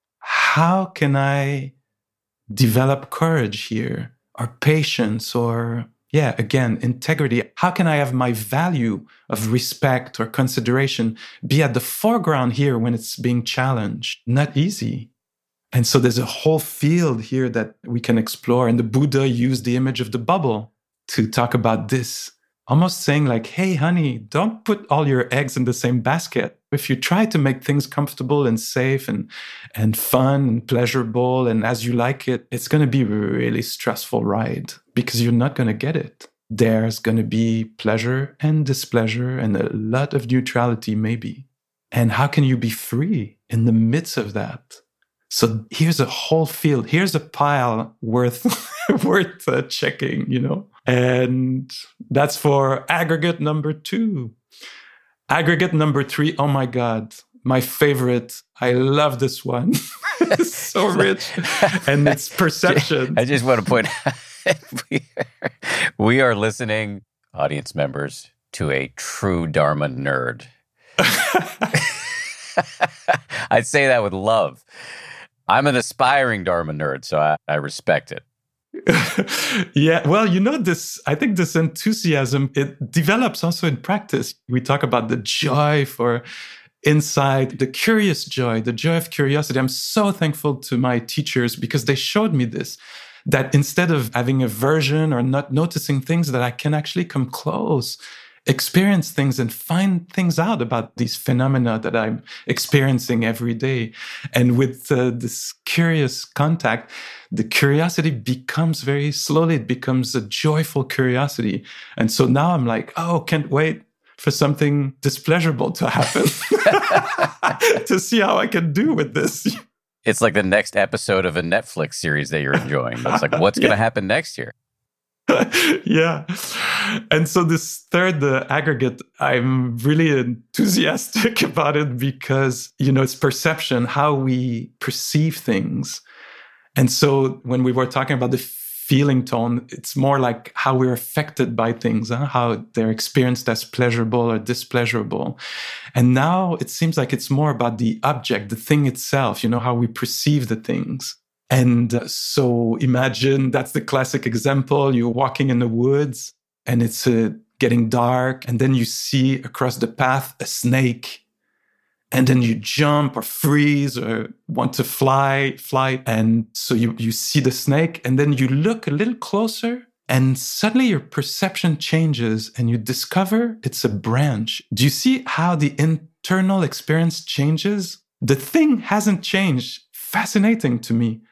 S2: How can I develop courage here, or patience, or, again, integrity? How can I have my value of respect or consideration be at the foreground here when it's being challenged? Not easy. And so there's a whole field here that we can explore. And the Buddha used the image of the bubble to talk about this, almost saying like, hey, honey, don't put all your eggs in the same basket. If you try to make things comfortable and safe and fun and pleasurable and as you like it, it's going to be a really stressful ride because you're not going to get it. There's going to be pleasure and displeasure and a lot of neutrality maybe. And how can you be free in the midst of that? So here's a whole field. Here's a pile worth checking, And that's for aggregate number 2. Aggregate number 3, oh my God, my favorite. I love this one. It's so rich. And it's perception.
S3: I just want to point out, we are listening, audience members, to a true Dharma nerd. I say that with love. I'm an aspiring Dharma nerd, so I respect it.
S2: Yeah, well, I think this enthusiasm, it develops also in practice. We talk about the joy for insight, the curious joy, the joy of curiosity. I'm so thankful to my teachers because they showed me this, that instead of having aversion or not noticing things, that I can actually come close, experience things and find things out about these phenomena that I'm experiencing every day. And with this curious contact, the curiosity becomes very slowly, it becomes a joyful curiosity. And so now I'm like, oh, can't wait for something displeasurable to happen to see how I can do with this.
S3: It's like the next episode of a Netflix series that you're enjoying. It's like, what's going to happen next year?
S2: Yeah. And so this third, the aggregate, I'm really enthusiastic about it because, it's perception, how we perceive things. And so when we were talking about the feeling tone, it's more like how we're affected by things, how they're experienced as pleasurable or displeasurable. And now it seems like it's more about the object, the thing itself, how we perceive the things. And so imagine that's the classic example. You're walking in the woods and it's getting dark. And then you see across the path a snake. And then you jump or freeze or want to fly. And so you see the snake and then you look a little closer and suddenly your perception changes and you discover it's a branch. Do you see how the internal experience changes? The thing hasn't changed. Fascinating to me.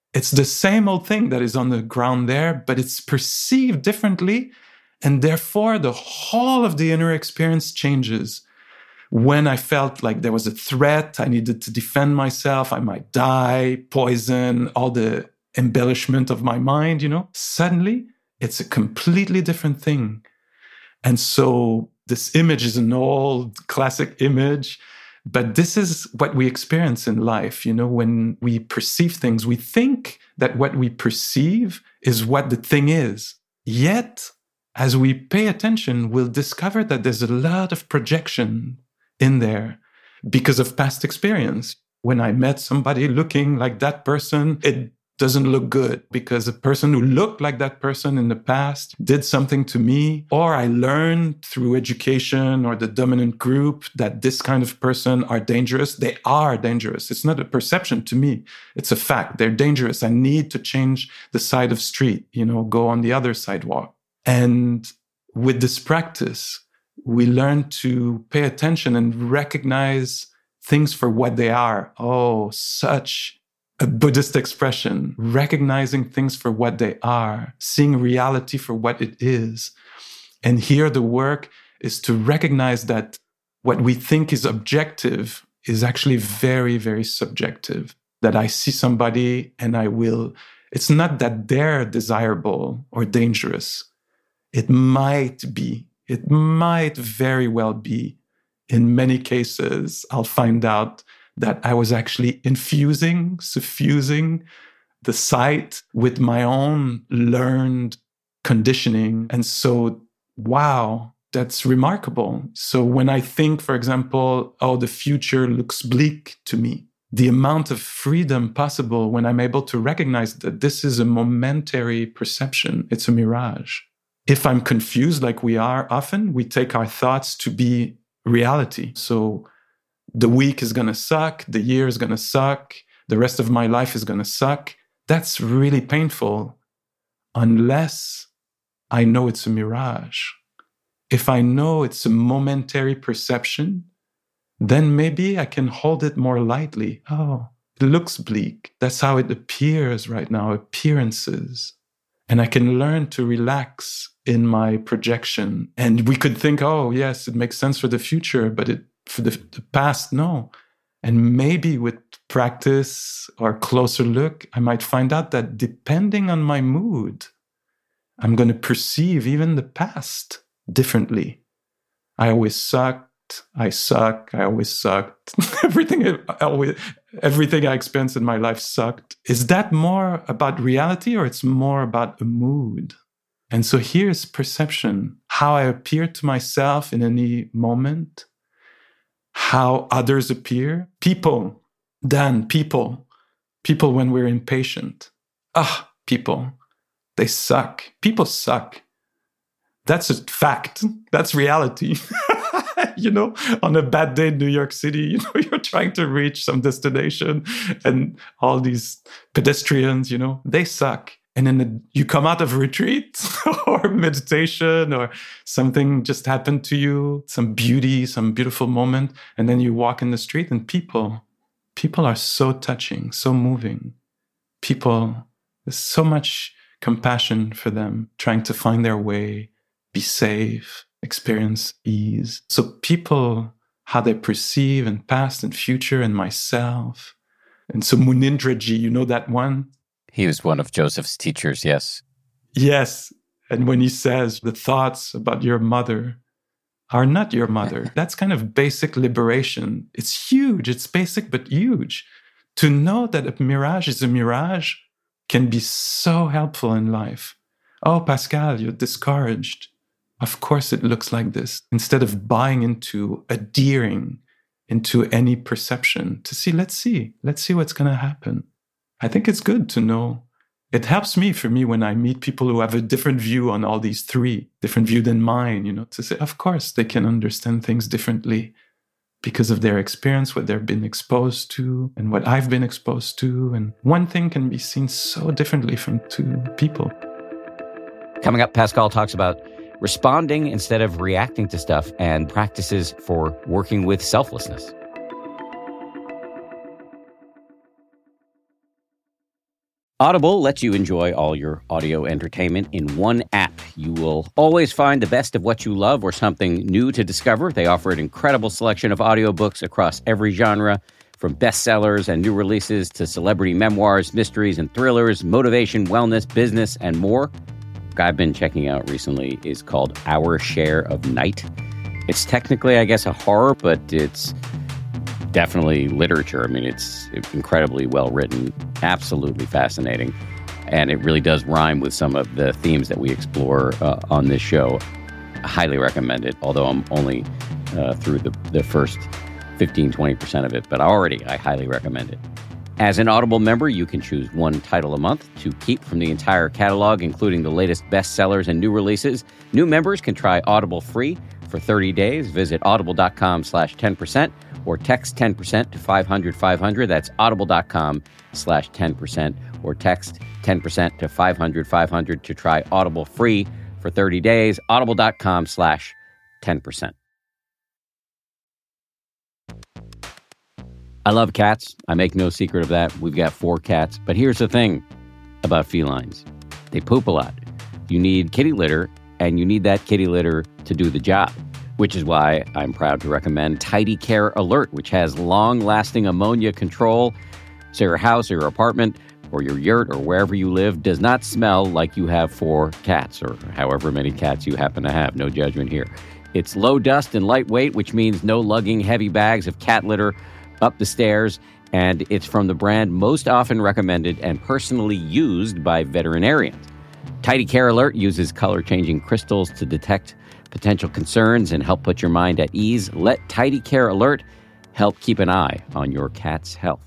S2: It's the same old thing that is on the ground there, but it's perceived differently. And therefore, the whole of the inner experience changes. When I felt like there was a threat, I needed to defend myself, I might die, poison, all the embellishment of my mind, suddenly it's a completely different thing. And so this image is an old classic image, but this is what we experience in life. When we perceive things, we think that what we perceive is what the thing is. Yet, as we pay attention, we'll discover that there's a lot of projection in there because of past experience. When I met somebody looking like that person, it doesn't look good because a person who looked like that person in the past did something to me, or I learned through education or the dominant group that this kind of person are dangerous. They are dangerous. It's not a perception to me. It's a fact. They're dangerous. I need to change the side of street, go on the other sidewalk. And with this practice, we learn to pay attention and recognize things for what they are. Oh, such a Buddhist expression, recognizing things for what they are, seeing reality for what it is. And here the work is to recognize that what we think is objective is actually very, very subjective. That I see somebody and it's not that they're desirable or dangerous. It might very well be. In many cases, I'll find out that I was actually suffusing the sight with my own learned conditioning. And so, wow, that's remarkable. So when I think, for example, the future looks bleak to me, the amount of freedom possible when I'm able to recognize that this is a momentary perception, it's a mirage. If I'm confused like we are often, we take our thoughts to be reality. So the week is going to suck, the year is going to suck, the rest of my life is going to suck. That's really painful unless I know it's a mirage. If I know it's a momentary perception, then maybe I can hold it more lightly. Oh, it looks bleak. That's how it appears right now, appearances. And I can learn to relax in my projection. And we could think, oh, yes, it makes sense for the future, but for the past, no. And maybe with practice or closer look, I might find out that depending on my mood, I'm going to perceive even the past differently. I always sucked. I always sucked. everything I experienced in my life sucked. Is that more about reality or it's more about a mood? And so here's perception, how I appear to myself in any moment, how others appear. People when we're impatient. People, they suck. People suck. That's a fact. That's reality. On a bad day in New York City, you're trying to reach some destination and all these pedestrians, they suck. And then you come out of retreat or meditation or something just happened to you, some beauty, some beautiful moment. And then you walk in the street and people are so touching, so moving. People, there's so much compassion for them, trying to find their way, be safe, experience ease. So people, how they perceive and past and future and myself. And so Munindraji, you know that one?
S3: He was one of Joseph's teachers, yes.
S2: Yes. And when he says the thoughts about your mother are not your mother, that's kind of basic liberation. It's huge. It's basic, but huge. To know that a mirage is a mirage can be so helpful in life. Oh, Pascal, you're discouraged. Of course it looks like this. Instead of buying into, adhering into any perception to see, let's see what's going to happen. I think it's good to know. It helps for me, when I meet people who have a different view on all these three, different view than mine, to say, of course, they can understand things differently because of their experience, what they've been exposed to, and what I've been exposed to. And one thing can be seen so differently from two people.
S1: Coming up, Pascal talks about responding instead of reacting to stuff and practices for working with selflessness. Audible lets you enjoy all your audio entertainment in one app. You will always find the best of what you love or something new to discover. They offer an incredible selection of audiobooks across every genre, from bestsellers and new releases to celebrity memoirs, mysteries and thrillers, motivation, wellness, business, and more. What I've been checking out recently is called Our Share of Night. It's technically, I guess, a horror, but it's definitely literature. I mean, it's incredibly well written, absolutely fascinating, and it really does rhyme with some of the themes that we explore on this show. I highly recommend it, although I'm only through the first 15-20% of it, but I highly recommend it. As an Audible member, you can choose one title a month to keep from the entire catalog, including the latest bestsellers and new releases. New members can try Audible free for 30 days. Visit audible.com/10% or text 10% to 500-500. That's audible.com/10% or text 10% to 500-500 to try Audible free for 30 days. Audible.com/10%. I love cats. I make no secret of that. We've got 4 cats. But here's the thing about felines. They poop a lot. You need kitty litter, and you need that kitty litter to do the job, which is why I'm proud to recommend Tidy Care Alert, which has long-lasting ammonia control, so your house or your apartment or your yurt or wherever you live does not smell like you have 4 cats or however many cats you happen to have. No judgment here. It's low dust and lightweight, which means no lugging heavy bags of cat litter up the stairs, and it's from the brand most often recommended and personally used by veterinarians. Tidy Care Alert uses color-changing crystals to detect potential concerns and help put your mind at ease. Let Tidy Care Alert help keep an eye on your cat's health.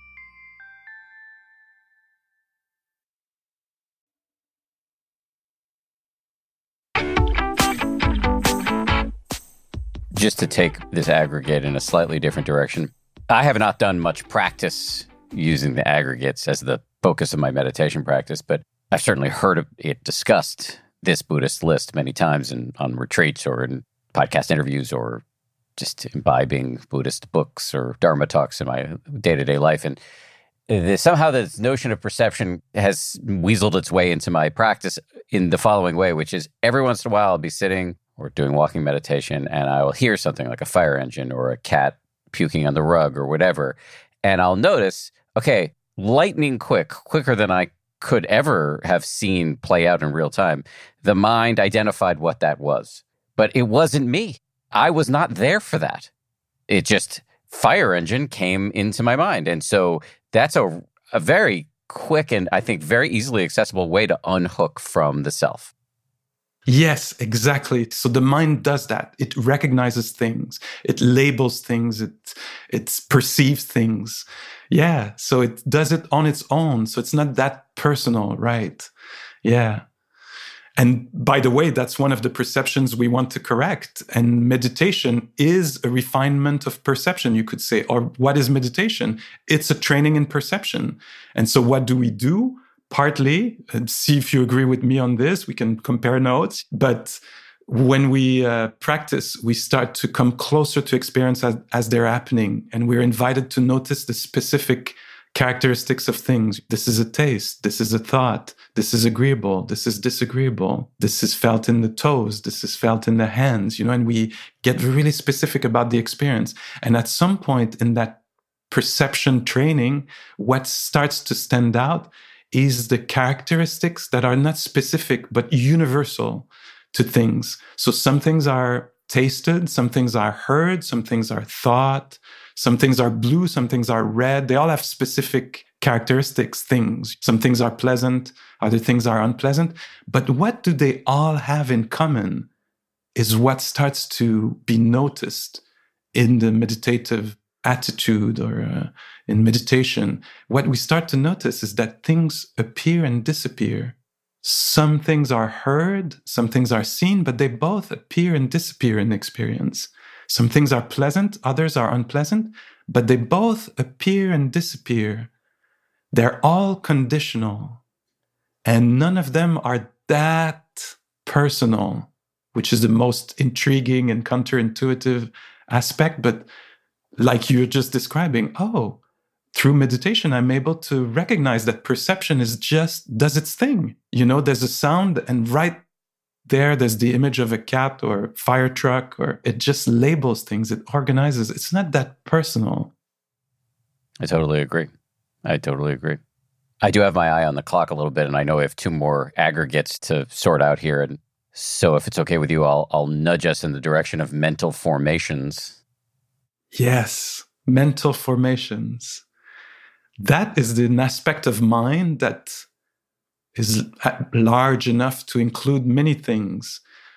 S3: Just to take this aggregate in a slightly different direction, I have not done much practice using the aggregates as the focus of my meditation practice, but I've certainly heard it discussed, this Buddhist list, many times on retreats or in podcast interviews or just imbibing Buddhist books or Dharma talks in my day-to-day life. And somehow this notion of perception has weaseled its way into my practice in the following way, which is every once in a while I'll be sitting or doing walking meditation and I will hear something like a fire engine or a cat puking on the rug or whatever. And I'll notice, okay, lightning quick, quicker than I could ever have seen play out in real time. The mind identified what that was, but it wasn't me. I was not there for that. It just, fire engine came into my mind. And so that's a very quick and I think very easily accessible way to unhook from the self.
S2: Yes, exactly. So the mind does that. It recognizes things. It labels things. It perceives things. Yeah. So it does it on its own. So it's not that personal, right? Yeah. And by the way, that's one of the perceptions we want to correct. And meditation is a refinement of perception, you could say. Or what is meditation? It's a training in perception. And so what do? Partly, and see if you agree with me on this, we can compare notes. But when we practice, we start to come closer to experience as they're happening. And we're invited to notice the specific characteristics of things. This is a taste. This is a thought. This is agreeable. This is disagreeable. This is felt in the toes. This is felt in the hands, and we get really specific about the experience. And at some point in that perception training, what starts to stand out is the characteristics that are not specific, but universal to things. So some things are tasted, some things are heard, some things are thought, some things are blue, some things are red. They all have specific characteristics, things. Some things are pleasant, other things are unpleasant. But what do they all have in common is what starts to be noticed in the meditative attitude or in meditation. What we start to notice is that things appear and disappear. Some things are heard, some things are seen, but they both appear and disappear in experience. Some things are pleasant, others are unpleasant, but they both appear and disappear. They're all conditional, and none of them are that personal, which is the most intriguing and counterintuitive aspect. But like you're just describing, through meditation, I'm able to recognize that perception does its thing. There's a sound, and right there's the image of a cat or fire truck, or it just labels things. It organizes. It's not that personal.
S3: I totally agree. I do have my eye on the clock a little bit, and I know we have 2 more aggregates to sort out here. And so if it's okay with you, I'll nudge us in the direction of mental formations.
S2: Yes, mental formations. That is an aspect of mind that is large enough to include many things.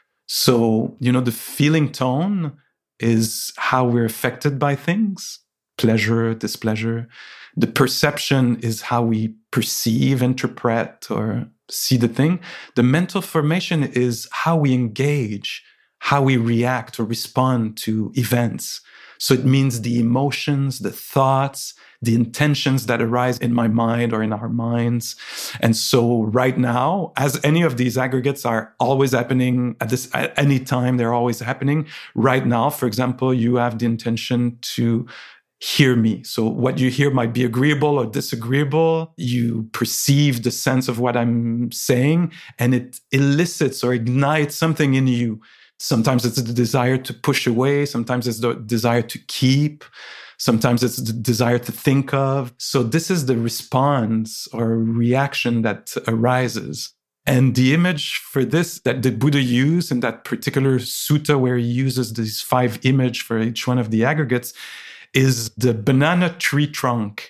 S2: So, the feeling tone is how we're affected by things, pleasure, displeasure. The perception is how we perceive, interpret, or see the thing. The mental formation is how we engage, how we react or respond to events. So it means the emotions, the thoughts, the intentions that arise in my mind or in our minds. And so right now, as any of these aggregates are always happening at any time, they're always happening. Right now, for example, you have the intention to hear me. So what you hear might be agreeable or disagreeable. You perceive the sense of what I'm saying, and it elicits or ignites something in you. Sometimes it's the desire to push away. Sometimes it's the desire to keep. Sometimes it's the desire to think of. So this is the response or reaction that arises. And the image for this that the Buddha used in that particular sutta, where he uses these 5 images for each one of the aggregates, is the banana tree trunk.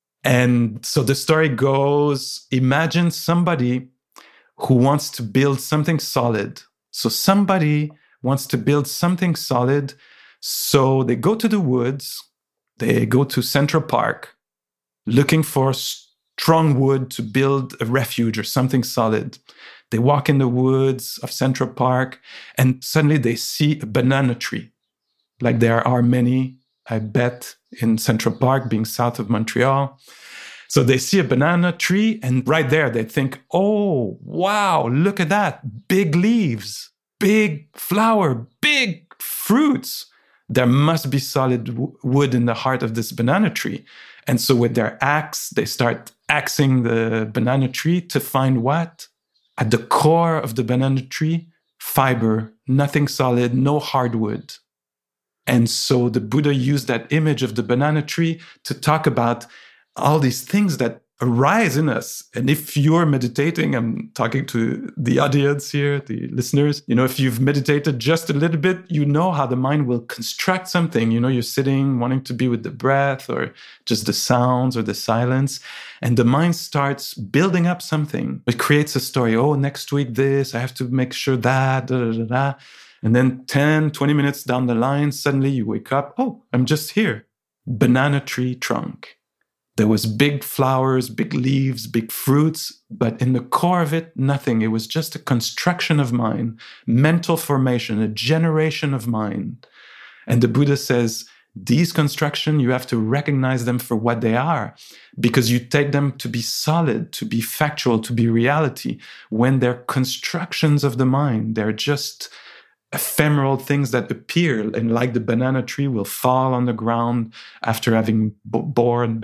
S2: And so the story goes, imagine somebody who wants to build something solid. So somebody wants to build something solid. So they go to the woods, they go to Central Park, looking for strong wood to build a refuge or something solid. They walk in the woods of Central Park, and suddenly they see a banana tree. Like there are many, I bet, in Central Park, being south of Montreal. So they see a banana tree, and right there they think, oh, wow, look at that. Big leaves, big flower, big fruits. There must be solid wood in the heart of this banana tree. And so with their axe, they start axing the banana tree to find what? At the core of the banana tree, fiber, nothing solid, no hardwood. And so the Buddha used that image of the banana tree to talk about all these things that arise in us. And if you're meditating, I'm talking to the audience here, the listeners, if you've meditated just a little bit, you know how the mind will construct something. You're sitting, wanting to be with the breath or just the sounds or the silence. And the mind starts building up something. It creates a story. Oh, next week this, I have to make sure that, da, da, da, da. And then 10, 20 minutes down the line, suddenly you wake up. Oh, I'm just here. Banana tree trunk. There was big flowers, big leaves, big fruits, but in the core of it, nothing. It was just a construction of mind, mental formation, a generation of mind. And the Buddha says, these constructions, you have to recognize them for what they are, because you take them to be solid, to be factual, to be reality. When they're constructions of the mind, they're just ephemeral things that appear, and like the banana tree will fall on the ground after having borne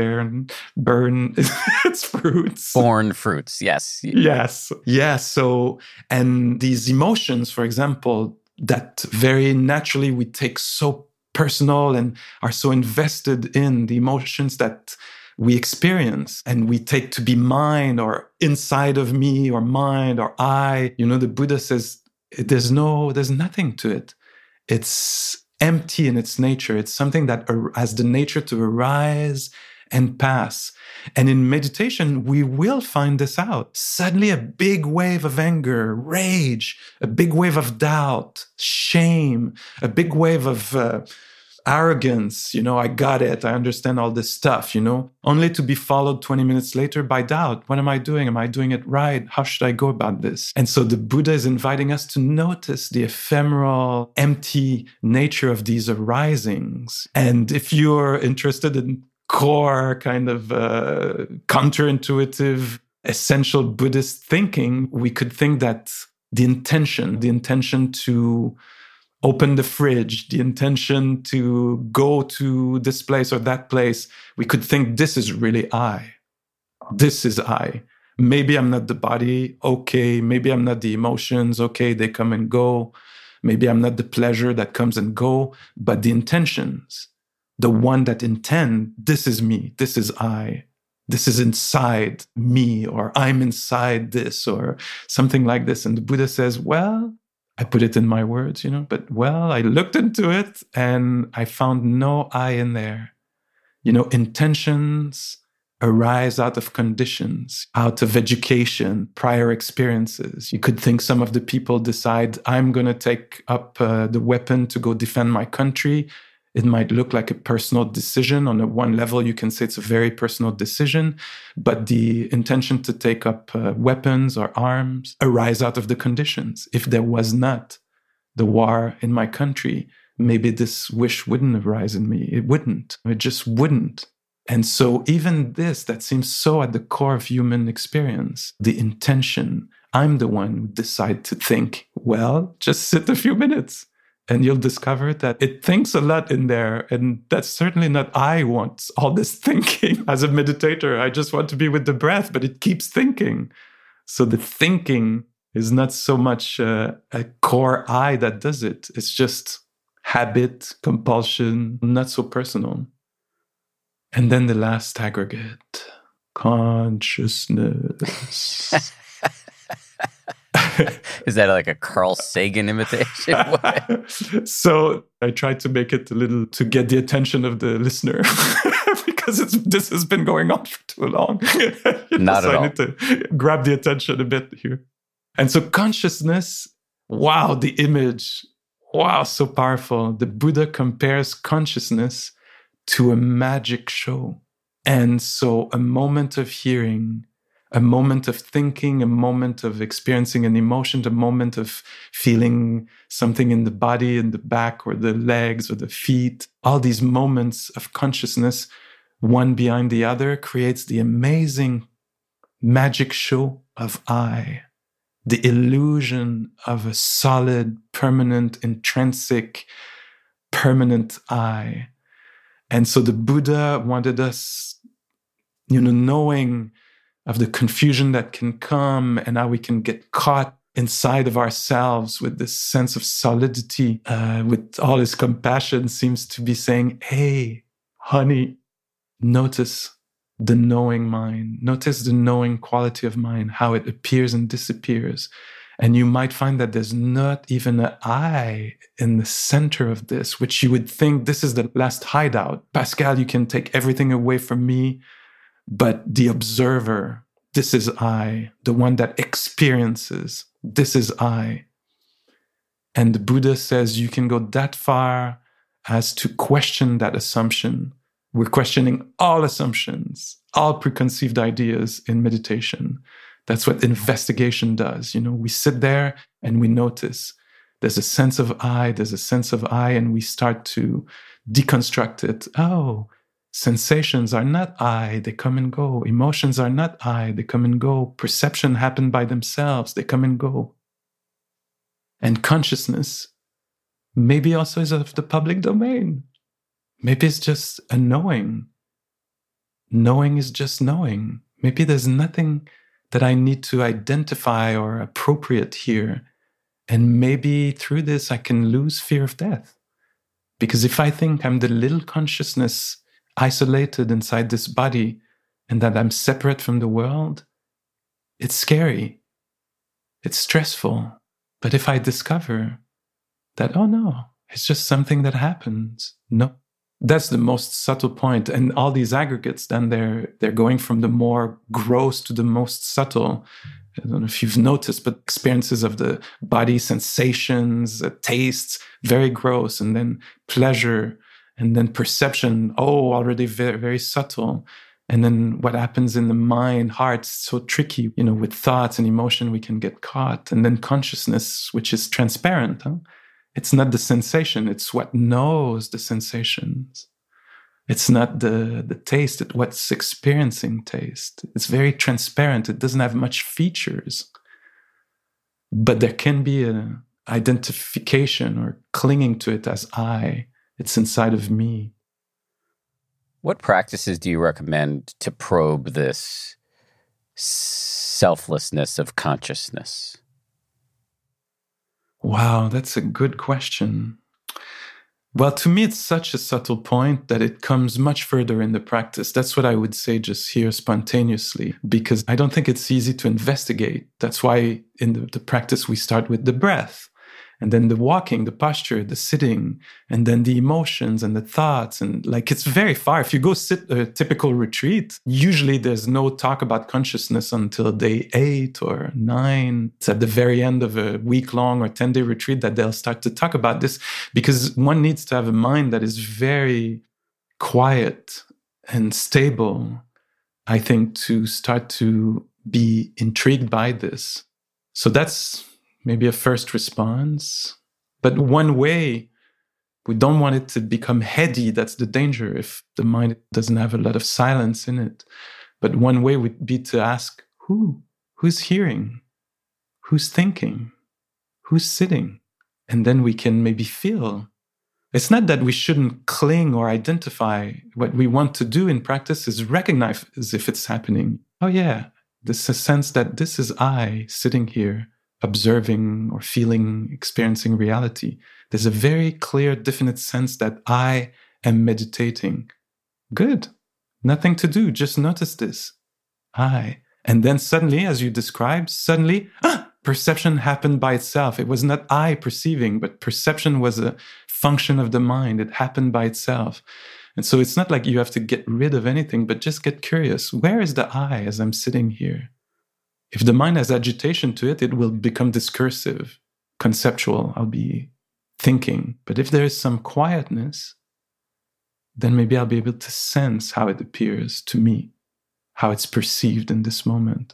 S2: its fruits.
S3: Born fruits, yes.
S2: Yes. So, and these emotions, for example, that very naturally we take so personal and are so invested in the emotions that we experience and we take to be mine or inside of me or mind or I. The Buddha says, there's nothing to it. It's empty in its nature. It's something that has the nature to arise and pass. And in meditation, we will find this out. Suddenly a big wave of anger, rage, a big wave of doubt, shame, a big wave of arrogance, I got it, I understand all this stuff, only to be followed 20 minutes later by doubt. What am I doing? Am I doing it right? How should I go about this? And so the Buddha is inviting us to notice the ephemeral, empty nature of these arisings. And if you're interested in core kind of counterintuitive, essential Buddhist thinking, we could think that the intention to open the fridge, the intention to go to this place or that place, we could think this is really I. This is I. Maybe I'm not the body. Okay. Maybe I'm not the emotions. Okay. They come and go. Maybe I'm not the pleasure that comes and go, but the intentions, the one that intend, this is me. This is I. This is inside me, or I'm inside this, or something like this. And the Buddha says, well, I put it in my words, but I looked into it and I found no I in there. Intentions arise out of conditions, out of education, prior experiences. You could think some of the people decide, I'm going to take up the weapon to go defend my country. It might look like a personal decision. On one level, you can say it's a very personal decision, but the intention to take up weapons or arms arise out of the conditions. If there was not the war in my country, maybe this wish wouldn't arise in me. It wouldn't. It just wouldn't. And so even this, that seems so at the core of human experience, the intention, I'm the one who decide to think, well, just sit a few minutes. And you'll discover that it thinks a lot in there. And that's certainly not I want all this thinking. As a meditator, I just want to be with the breath, but it keeps thinking. So the thinking is not so much a core I that does it. It's just habit, compulsion, not so personal. And then the last aggregate, consciousness.
S3: Is that like a Carl Sagan imitation?
S2: So I tried to make it a little to get the attention of the listener because this has been going on for too long.
S3: Not at all.
S2: I need to grab the attention a bit here. And so consciousness, wow, the image, wow, so powerful. The Buddha compares consciousness to a magic show. And so a moment of hearing, a moment of thinking, a moment of experiencing an emotion, a moment of feeling something in the body, in the back or the legs or the feet. All these moments of consciousness, one behind the other, creates the amazing magic show of I, the illusion of a solid, permanent, intrinsic, permanent I. And so the Buddha wanted us, knowing of the confusion that can come and how we can get caught inside of ourselves with this sense of solidity, with all his compassion, seems to be saying, hey, honey, notice the knowing mind. Notice the knowing quality of mind, how it appears and disappears. And you might find that there's not even an I in the center of this, which you would think this is the last hideout. Pascal, you can take everything away from me, but the observer, this is I. The one that experiences, this is I. And the Buddha says you can go that far as to question that assumption. We're questioning all assumptions, all preconceived ideas in meditation. That's what investigation does. We sit there and we notice there's a sense of I, and we start to deconstruct it. Oh, sensations are not I, they come and go. Emotions are not I, they come and go. Perception happen by themselves, they come and go. And consciousness maybe also is of the public domain. Maybe it's just a knowing. Knowing is just knowing. Maybe there's nothing that I need to identify or appropriate here. And maybe through this, I can lose fear of death. Because if I think I'm the little consciousness isolated inside this body and that I'm separate from the world, it's scary. It's stressful. But if I discover that, oh no, it's just something that happens. No. That's the most subtle point. And all these aggregates, then they're going from the more gross to the most subtle. I don't know if you've noticed, but experiences of the body, sensations, tastes, very gross. And then pleasure, and then perception, already very, very subtle. And then what happens in the mind, heart, so tricky, with thoughts and emotion, we can get caught. And then consciousness, which is transparent, It's not the sensation, it's what knows the sensations. It's not the taste, it's what's experiencing taste. It's very transparent, it doesn't have much features. But there can be a identification or clinging to it as I. It's inside of me.
S3: What practices do you recommend to probe this selflessness of consciousness?
S2: Wow, that's a good question. Well, to me, it's such a subtle point that it comes much further in the practice. That's what I would say just here spontaneously, because I don't think it's easy to investigate. That's why in the practice, we start with the breath, and then the walking, the posture, the sitting, and then the emotions and the thoughts. And like, it's very far. If you go sit a typical retreat, usually there's no talk about consciousness until day 8 or 9. It's at the very end of a week-long or 10-day retreat that they'll start to talk about this, because one needs to have a mind that is very quiet and stable, I think, to start to be intrigued by this. So that's maybe a first response. But one way, we don't want it to become heady. That's the danger if the mind doesn't have a lot of silence in it. But one way would be to ask, who's hearing? Who's thinking? Who's sitting? And then we can maybe feel. It's not that we shouldn't cling or identify. What we want to do in practice is recognize as if it's happening. Oh yeah, there's a sense that this is I sitting here, observing or feeling, experiencing reality. There's a very clear, definite sense that I am meditating. Good. Nothing to do. Just notice this. I. And then suddenly, as you described, perception happened by itself. It was not I perceiving, but perception was a function of the mind. It happened by itself. And so it's not like you have to get rid of anything, but just get curious. Where is the I as I'm sitting here? If the mind has agitation to it, it will become discursive, conceptual. I'll be thinking. But if there is some quietness, then maybe I'll be able to sense how it appears to me, how it's perceived in this moment.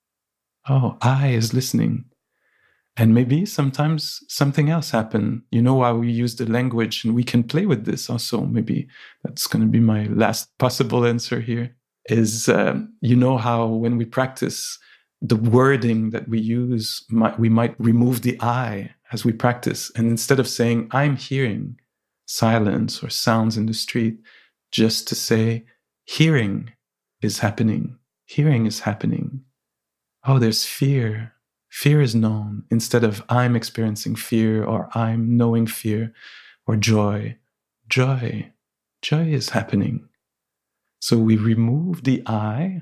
S2: Oh, I is listening. And maybe sometimes something else happened. You know why we use the language, and we can play with this also. Maybe that's going to be my last possible answer here, is you know how when we practice, the wording that we use, we might remove the I as we practice. And instead of saying, I'm hearing silence or sounds in the street, just to say, hearing is happening. Hearing is happening. Oh, there's fear. Fear is known. Instead of I'm experiencing fear or I'm knowing fear, or joy. Joy is happening. So we remove the I,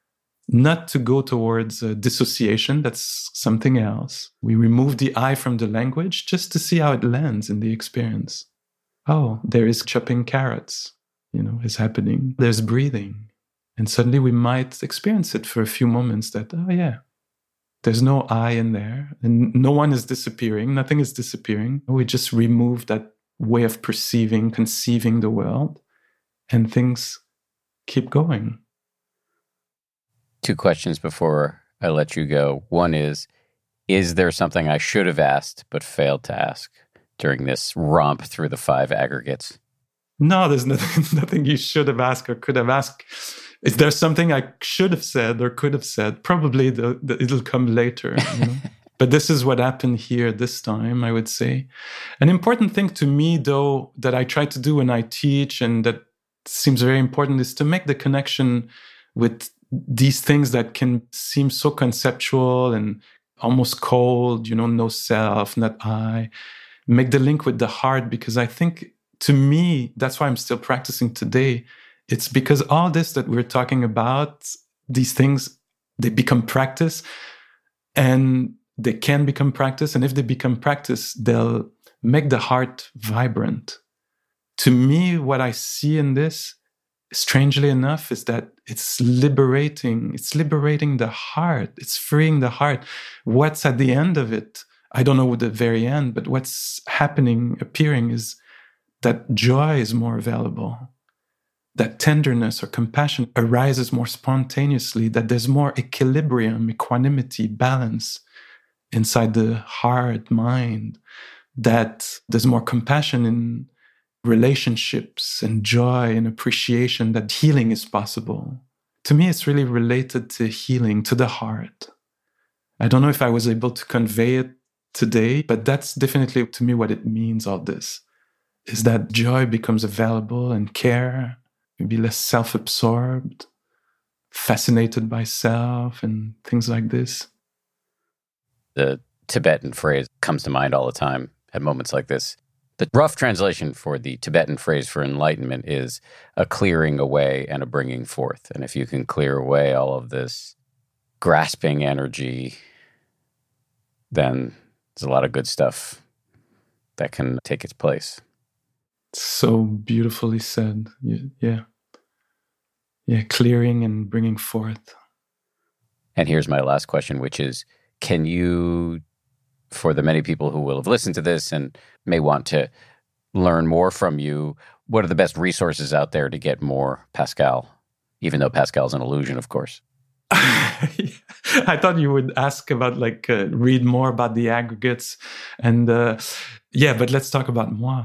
S2: not to go towards dissociation, that's something else. We remove the I from the language just to see how it lands in the experience. Oh, there is chopping carrots, is happening. There's breathing. And suddenly we might experience it for a few moments that, oh yeah, there's no I in there. And no one is disappearing. Nothing is disappearing. We just remove that way of perceiving, conceiving the world, and things keep going.
S3: 2 questions before I let you go. One is there something I should have asked but failed to ask during this romp through the 5 aggregates?
S2: No, there's nothing you should have asked or could have asked. Is there something I should have said or could have said? Probably it'll come later. But this is what happened here this time, I would say. An important thing to me, though, that I try to do when I teach, and that seems very important, is to make the connection with these things that can seem so conceptual and almost cold, no self, not I. Make the link with the heart, because I think, to me, that's why I'm still practicing today. It's because all this that we're talking about, these things, they become practice, and they can become practice. And if they become practice, they'll make the heart vibrant. To me, what I see in this, strangely enough, is that it's liberating the heart. It's freeing the heart. What's at the end of it? I don't know the very end, but what's happening, appearing, is that joy is more available, that tenderness or compassion arises more spontaneously, that there's more equilibrium, equanimity, balance inside the heart, mind, that there's more compassion in relationships and joy and appreciation, that healing is possible. To me, it's really related to healing, to the heart. I don't know if I was able to convey it today, but that's definitely to me what it means, all this, is that joy becomes available and care, maybe less self-absorbed, fascinated by self and things like this.
S3: The Tibetan phrase comes to mind all the time at moments like this. The rough translation for the Tibetan phrase for enlightenment is a clearing away and a bringing forth. And if you can clear away all of this grasping energy, then there's a lot of good stuff that can take its place.
S2: So beautifully said. Yeah. Yeah, clearing and bringing forth.
S3: And here's my last question, which is, can you, for the many people who will have listened to this and may want to learn more from you, what are the best resources out there to get more Pascal? Even though Pascal's an illusion, of course.
S2: I thought you would ask about read more about the aggregates and but let's talk about moi.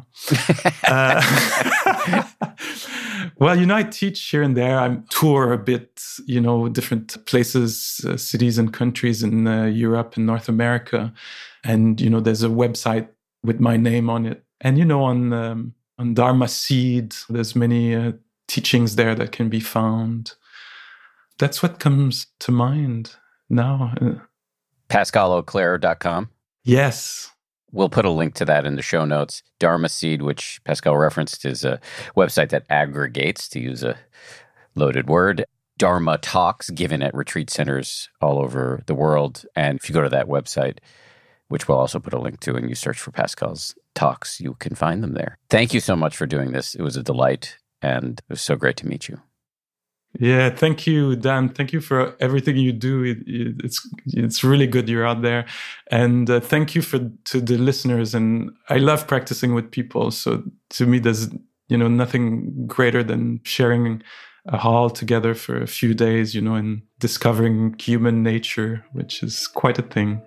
S2: Well, I teach here and there. I tour a bit, different places, cities and countries in Europe and North America. And, there's a website with my name on it. And, on Dharma Seed, there's many teachings there that can be found. That's what comes to mind now.
S3: PascalAuclair.com?
S2: Yes.
S3: We'll put a link to that in the show notes. Dharma Seed, which Pascal referenced, is a website that aggregates, to use a loaded word, Dharma talks given at retreat centers all over the world. And if you go to that website, which we'll also put a link to, and you search for Pascal's talks, you can find them there. Thank you so much for doing this. It was a delight, and it was so great to meet you.
S2: Yeah, thank you, Dan. Thank you for everything you do. It's really good you're out there, and thank you to the listeners. And I love practicing with people. So to me, there's nothing greater than sharing a hall together for a few days, and discovering human nature, which is quite a thing.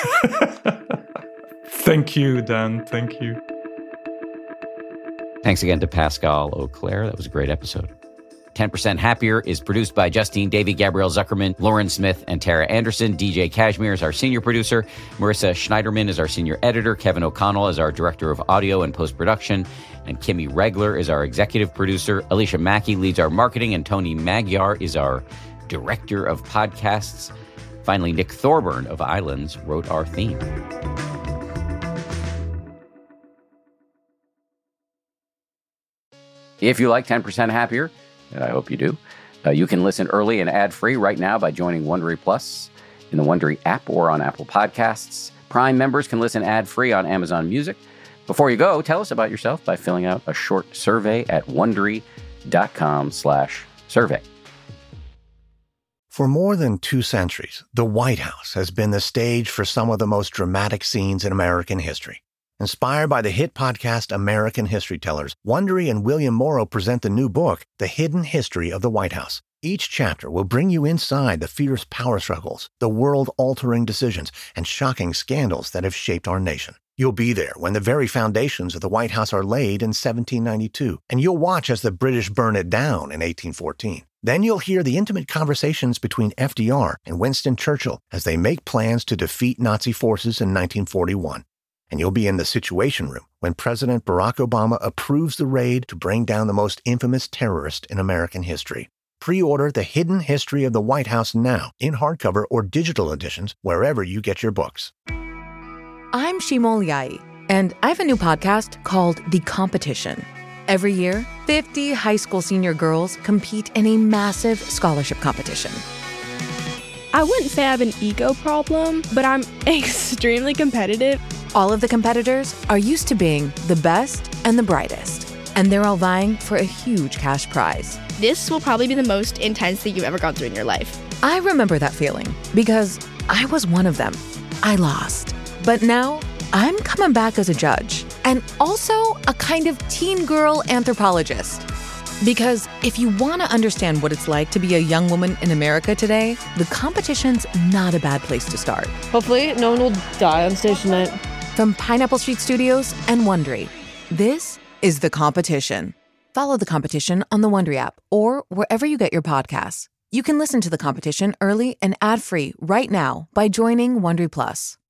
S2: Thank you, Dan. Thank you.
S1: Thanks again to Pascal Auclair. That was a great episode. 10% Happier is produced by Justine Davey, Gabrielle Zuckerman, Lauren Smith, and Tara Anderson. DJ Kashmir is our senior producer. Marissa Schneiderman is our senior editor. Kevin O'Connell is our director of audio and post-production. And Kimmy Regler is our executive producer. Alicia Mackey leads our marketing. And Tony Magyar is our director of podcasts. Finally, Nick Thorburn of Islands wrote our theme. If you like 10% Happier, and I hope you do, you can listen early and ad-free right now by joining Wondery Plus in the Wondery app or on Apple Podcasts. Prime members can listen ad-free on Amazon Music. Before you go, tell us about yourself by filling out a short survey at Wondery.com/survey.
S5: For more than 2 centuries, the White House has been the stage for some of the most dramatic scenes in American history. Inspired by the hit podcast American History Tellers, Wondery and William Morrow present the new book, The Hidden History of the White House. Each chapter will bring you inside the fierce power struggles, the world-altering decisions, and shocking scandals that have shaped our nation. You'll be there when the very foundations of the White House are laid in 1792, and you'll watch as the British burn it down in 1814. Then you'll hear the intimate conversations between FDR and Winston Churchill as they make plans to defeat Nazi forces in 1941. And you'll be in the Situation Room when President Barack Obama approves the raid to bring down the most infamous terrorist in American history. Pre-order The Hidden History of the White House now in hardcover or digital editions wherever you get your books.
S6: I'm Shimol Yai, and I have a new podcast called The Competition. Every year, 50 high school senior girls compete in a massive scholarship competition.
S7: I wouldn't say I have an ego problem, but I'm extremely competitive.
S6: All of the competitors are used to being the best and the brightest, and they're all vying for a huge cash prize.
S7: This will probably be the most intense thing you've ever gone through in your life.
S6: I remember that feeling because I was one of them. I lost. But now I'm coming back as a judge and also a kind of teen girl anthropologist. Because if you want to understand what it's like to be a young woman in America today, The Competition's not a bad place to start.
S8: Hopefully no one will die on stage tonight.
S6: From Pineapple Street Studios and Wondery, this is The Competition. Follow The Competition on the Wondery app or wherever you get your podcasts. You can listen to The Competition early and ad-free right now by joining Wondery Plus.